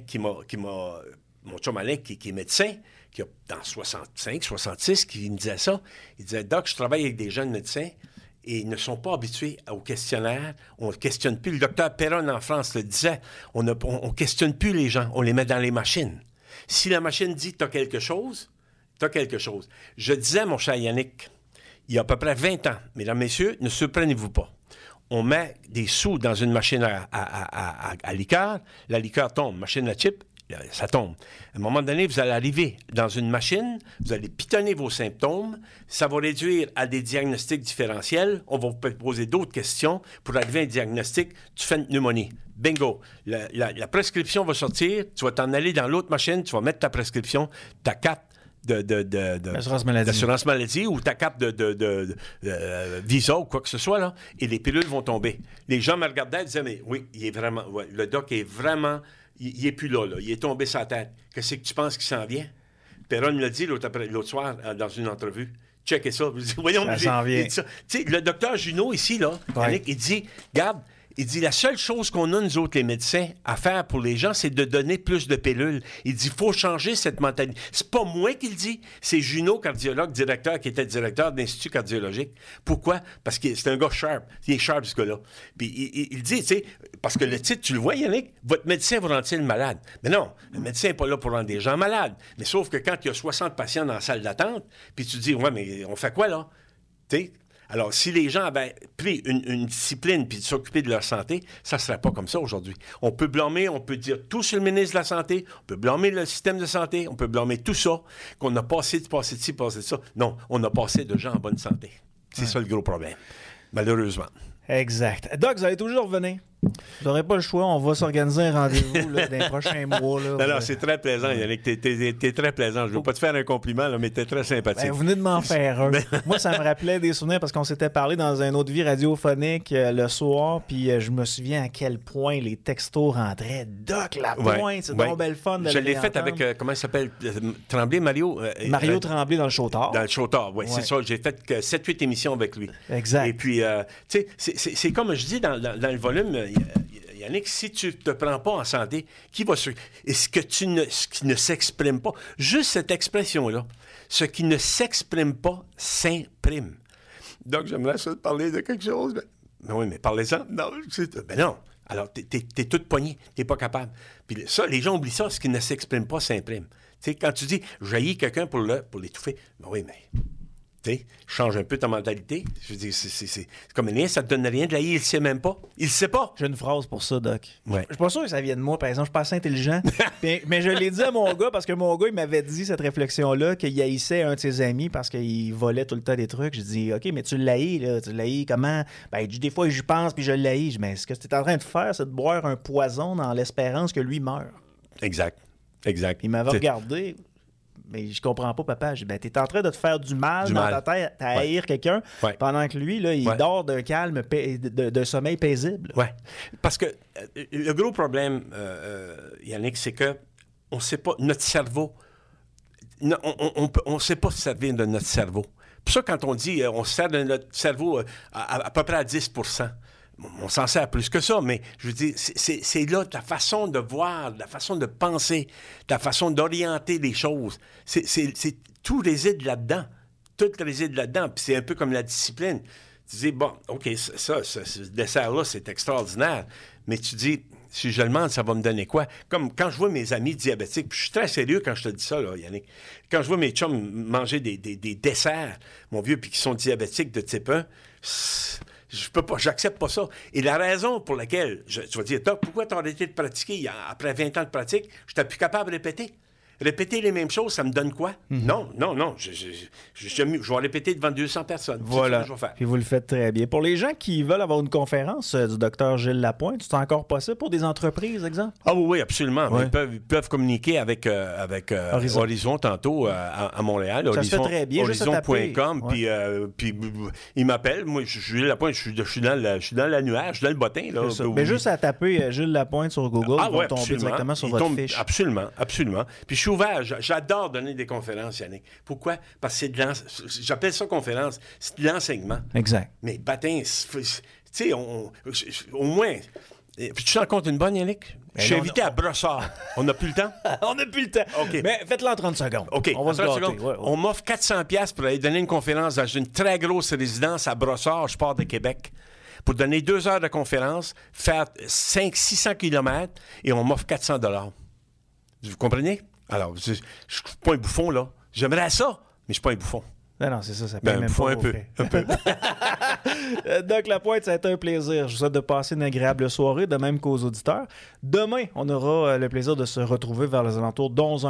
Speaker 2: mon chum Alain, qui est médecin, qui a dans 65, 66, qui me disait ça. Il disait, Doc, je travaille avec des jeunes médecins, et ils ne sont pas habitués au questionnaire. On ne questionne plus. Le docteur Perron en France le disait. On ne questionne plus les gens. On les met dans les machines. Si la machine dit que tu as quelque chose, tu as quelque chose. Je disais, mon cher Yannick, il y a à peu près 20 ans, mesdames, messieurs, ne surprenez-vous pas. On met des sous dans une machine à liqueur. La liqueur tombe. Machine à chip, ça tombe. À un moment donné, vous allez arriver dans une machine, vous allez pitonner vos symptômes, ça va réduire à des diagnostics différentiels, on va vous poser d'autres questions pour arriver à un diagnostic, tu fais une pneumonie. Bingo! La prescription va sortir, tu vas t'en aller dans l'autre machine, tu vas mettre ta prescription, ta carte d'assurance maladie ou ta carte de Visa ou quoi que ce soit, là, et les pilules vont tomber. Les gens me regardaient et disaient, mais oui, il est vraiment, ouais, le doc est vraiment... Il n'est plus là, il est tombé sa tête. Qu'est-ce que tu penses qu'il s'en vient? Perron l'a dit l'autre soir dans une entrevue. Checkez ça. Vous dites, voyons,
Speaker 1: ça s'en vient.
Speaker 2: Le docteur Junot, ici, là, ouais. Yannick, il dit, regarde, il dit, la seule chose qu'on a, nous autres, les médecins, à faire pour les gens, c'est de donner plus de pilules. Il dit, il faut changer cette mentalité. C'est pas moi qui le dis, c'est Junot, cardiologue, directeur, qui était directeur de l'Institut cardiologique. Pourquoi? Parce que c'est un gars sharp. Il est sharp, ce gars-là. Puis il dit, tu sais, parce que le titre, tu le vois, Yannick, votre médecin va rendre-t-il malade? Mais non, le médecin n'est pas là pour rendre des gens malades. Mais sauf que quand il y a 60 patients dans la salle d'attente, puis tu dis, ouais, mais on fait quoi, là? Tu sais? Alors, si les gens avaient pris une discipline puis s'occuper de leur santé, ça ne serait pas comme ça aujourd'hui. On peut blâmer, on peut dire tout sur le ministre de la Santé, on peut blâmer le système de santé, on peut blâmer tout ça, qu'on a passé de ci, passé de ça. Non, on a passé de gens en bonne santé. C'est ça le gros problème, malheureusement.
Speaker 1: Exact. Doc, vous allez toujours revenir. Vous n'aurez pas le choix, on va s'organiser un rendez-vous là, dans les prochains mois. Là,
Speaker 2: non, c'est très plaisant, Yannick. T'es très plaisant. Je ne veux pas te faire un compliment, là, mais t'es très sympathique.
Speaker 1: Ben, vous venez de m'en faire un. Moi, ça me rappelait des souvenirs parce qu'on s'était parlé dans une autre vie radiophonique le soir, puis je me souviens à quel point les textos rentraient. Doc Lapointe, c'est donc belle fun de
Speaker 2: Je l'ai fait avec, comment il s'appelle, Tremblay, Mario?
Speaker 1: Mario Tremblay dans le Showtard.
Speaker 2: Dans le Showtard, oui, c'est ça. J'ai fait 7-8 émissions avec lui.
Speaker 1: Exact.
Speaker 2: Et puis, tu sais, c'est comme je dis dans le volume... Yannick, si tu ne te prends pas en santé, qui va se... Et ce qui ne s'exprime pas, juste cette expression-là, ce qui ne s'exprime pas s'imprime. Donc, j'aimerais ça te parler de quelque chose. Mais oui, mais parlez-en. Non, non. Alors, t'es toute poignée, t'es pas capable. Puis ça, les gens oublient ça, ce qui ne s'exprime pas s'imprime. Tu sais, quand tu dis « j'haïs quelqu'un pour l'étouffer », ben oui, mais Tu sais, change un peu ta mentalité. Je veux dire, c'est comme rien, ça te donne rien de l'haïr, il le sait même pas. Il le sait pas.
Speaker 1: J'ai une phrase pour ça, Doc.
Speaker 2: Ouais.
Speaker 1: Je suis pas sûr que ça vienne de moi, par exemple. Je suis pas assez intelligent. mais je l'ai dit à mon gars parce que mon gars, il m'avait dit cette réflexion-là qu'il haïssait un de ses amis parce qu'il volait tout le temps des trucs. J'ai dit, OK, mais tu l'haïs, là. Tu l'haïs comment? Ben, des fois, j'y pense puis je l'haïs. Mais ce que tu es en train de faire, c'est de boire un poison dans l'espérance que lui meure.
Speaker 2: Exact. Il
Speaker 1: m'avait regardé. Mais je comprends pas, papa. J'ai dit, ben, t'es en train de te faire du mal dans ta tête, à haïr quelqu'un, pendant que lui, là, il dort d'un calme, d'un sommeil paisible.
Speaker 2: Oui. Parce que le gros problème, Yannick, c'est que on sait pas, notre cerveau, on sait pas se servir de notre cerveau. Pour ça, quand on dit on se sert de notre cerveau à peu près à 10%, on s'en sert plus que ça, mais je veux dire, c'est là ta façon de voir, la façon de penser, ta façon d'orienter les choses. Tout réside là-dedans. Tout réside là-dedans. Puis c'est un peu comme la discipline. Tu dis, bon, OK, ce dessert-là, c'est extraordinaire. Mais tu dis, si je le demande, ça va me donner quoi? Comme quand je vois mes amis diabétiques, puis je suis très sérieux quand je te dis ça, là, Yannick. Quand je vois mes chums manger des desserts, mon vieux, puis qui sont diabétiques de type 1, je peux pas, j'accepte pas ça. Et la raison pour laquelle, tu vas dire, pourquoi tu as arrêté de pratiquer après 20 ans de pratique? Je n'étais plus capable de répéter. Répéter les mêmes choses, ça me donne quoi? Non. Je vais répéter devant 200 personnes.
Speaker 1: Voilà.
Speaker 2: C'est ce que je vais faire.
Speaker 1: Puis vous le faites très bien. Pour les gens qui veulent avoir une conférence du Dr Gilles Lapointe, c'est encore possible pour des entreprises, exemple?
Speaker 2: Ah oui, absolument.
Speaker 1: Ouais.
Speaker 2: Ils peuvent communiquer avec Horizon tantôt à Montréal.
Speaker 1: Ça se fait très bien.
Speaker 2: Horizon.com. Puis ils m'appellent. Moi, Gilles Lapointe, je suis dans le nuage, je suis dans le bottin. Là.
Speaker 1: Mais juste à taper Gilles Lapointe sur Google, ils vont tomber directement sur votre fiche.
Speaker 2: Absolument. Puis je suis ouvert. J'adore donner des conférences, Yannick. Pourquoi? Parce que j'appelle ça conférence. C'est de l'enseignement.
Speaker 1: Exact.
Speaker 2: Mais baptême, tu sais, au moins... Puis tu t'en comptes une bonne, Yannick? Je suis invité à Brossard. On n'a plus le temps?
Speaker 1: On n'a plus le temps.
Speaker 2: Okay.
Speaker 1: Mais faites-le en 30 secondes.
Speaker 2: OK.
Speaker 1: On va se gâter.
Speaker 2: Ouais. On m'offre 400$ pour aller donner une conférence dans une très grosse résidence à Brossard. Je pars de Québec. Pour donner 2 heures de conférence, faire 600 km et on m'offre 400$. Vous comprenez? Alors, je suis pas un bouffon, là. J'aimerais ça, mais je suis pas un bouffon.
Speaker 1: Non, c'est ça, ça paye même pas.
Speaker 2: Un peu.
Speaker 1: Doc Lapointe, ça a été un plaisir. Je vous souhaite de passer une agréable soirée, de même qu'aux auditeurs. Demain, on aura le plaisir de se retrouver vers les alentours d'11h.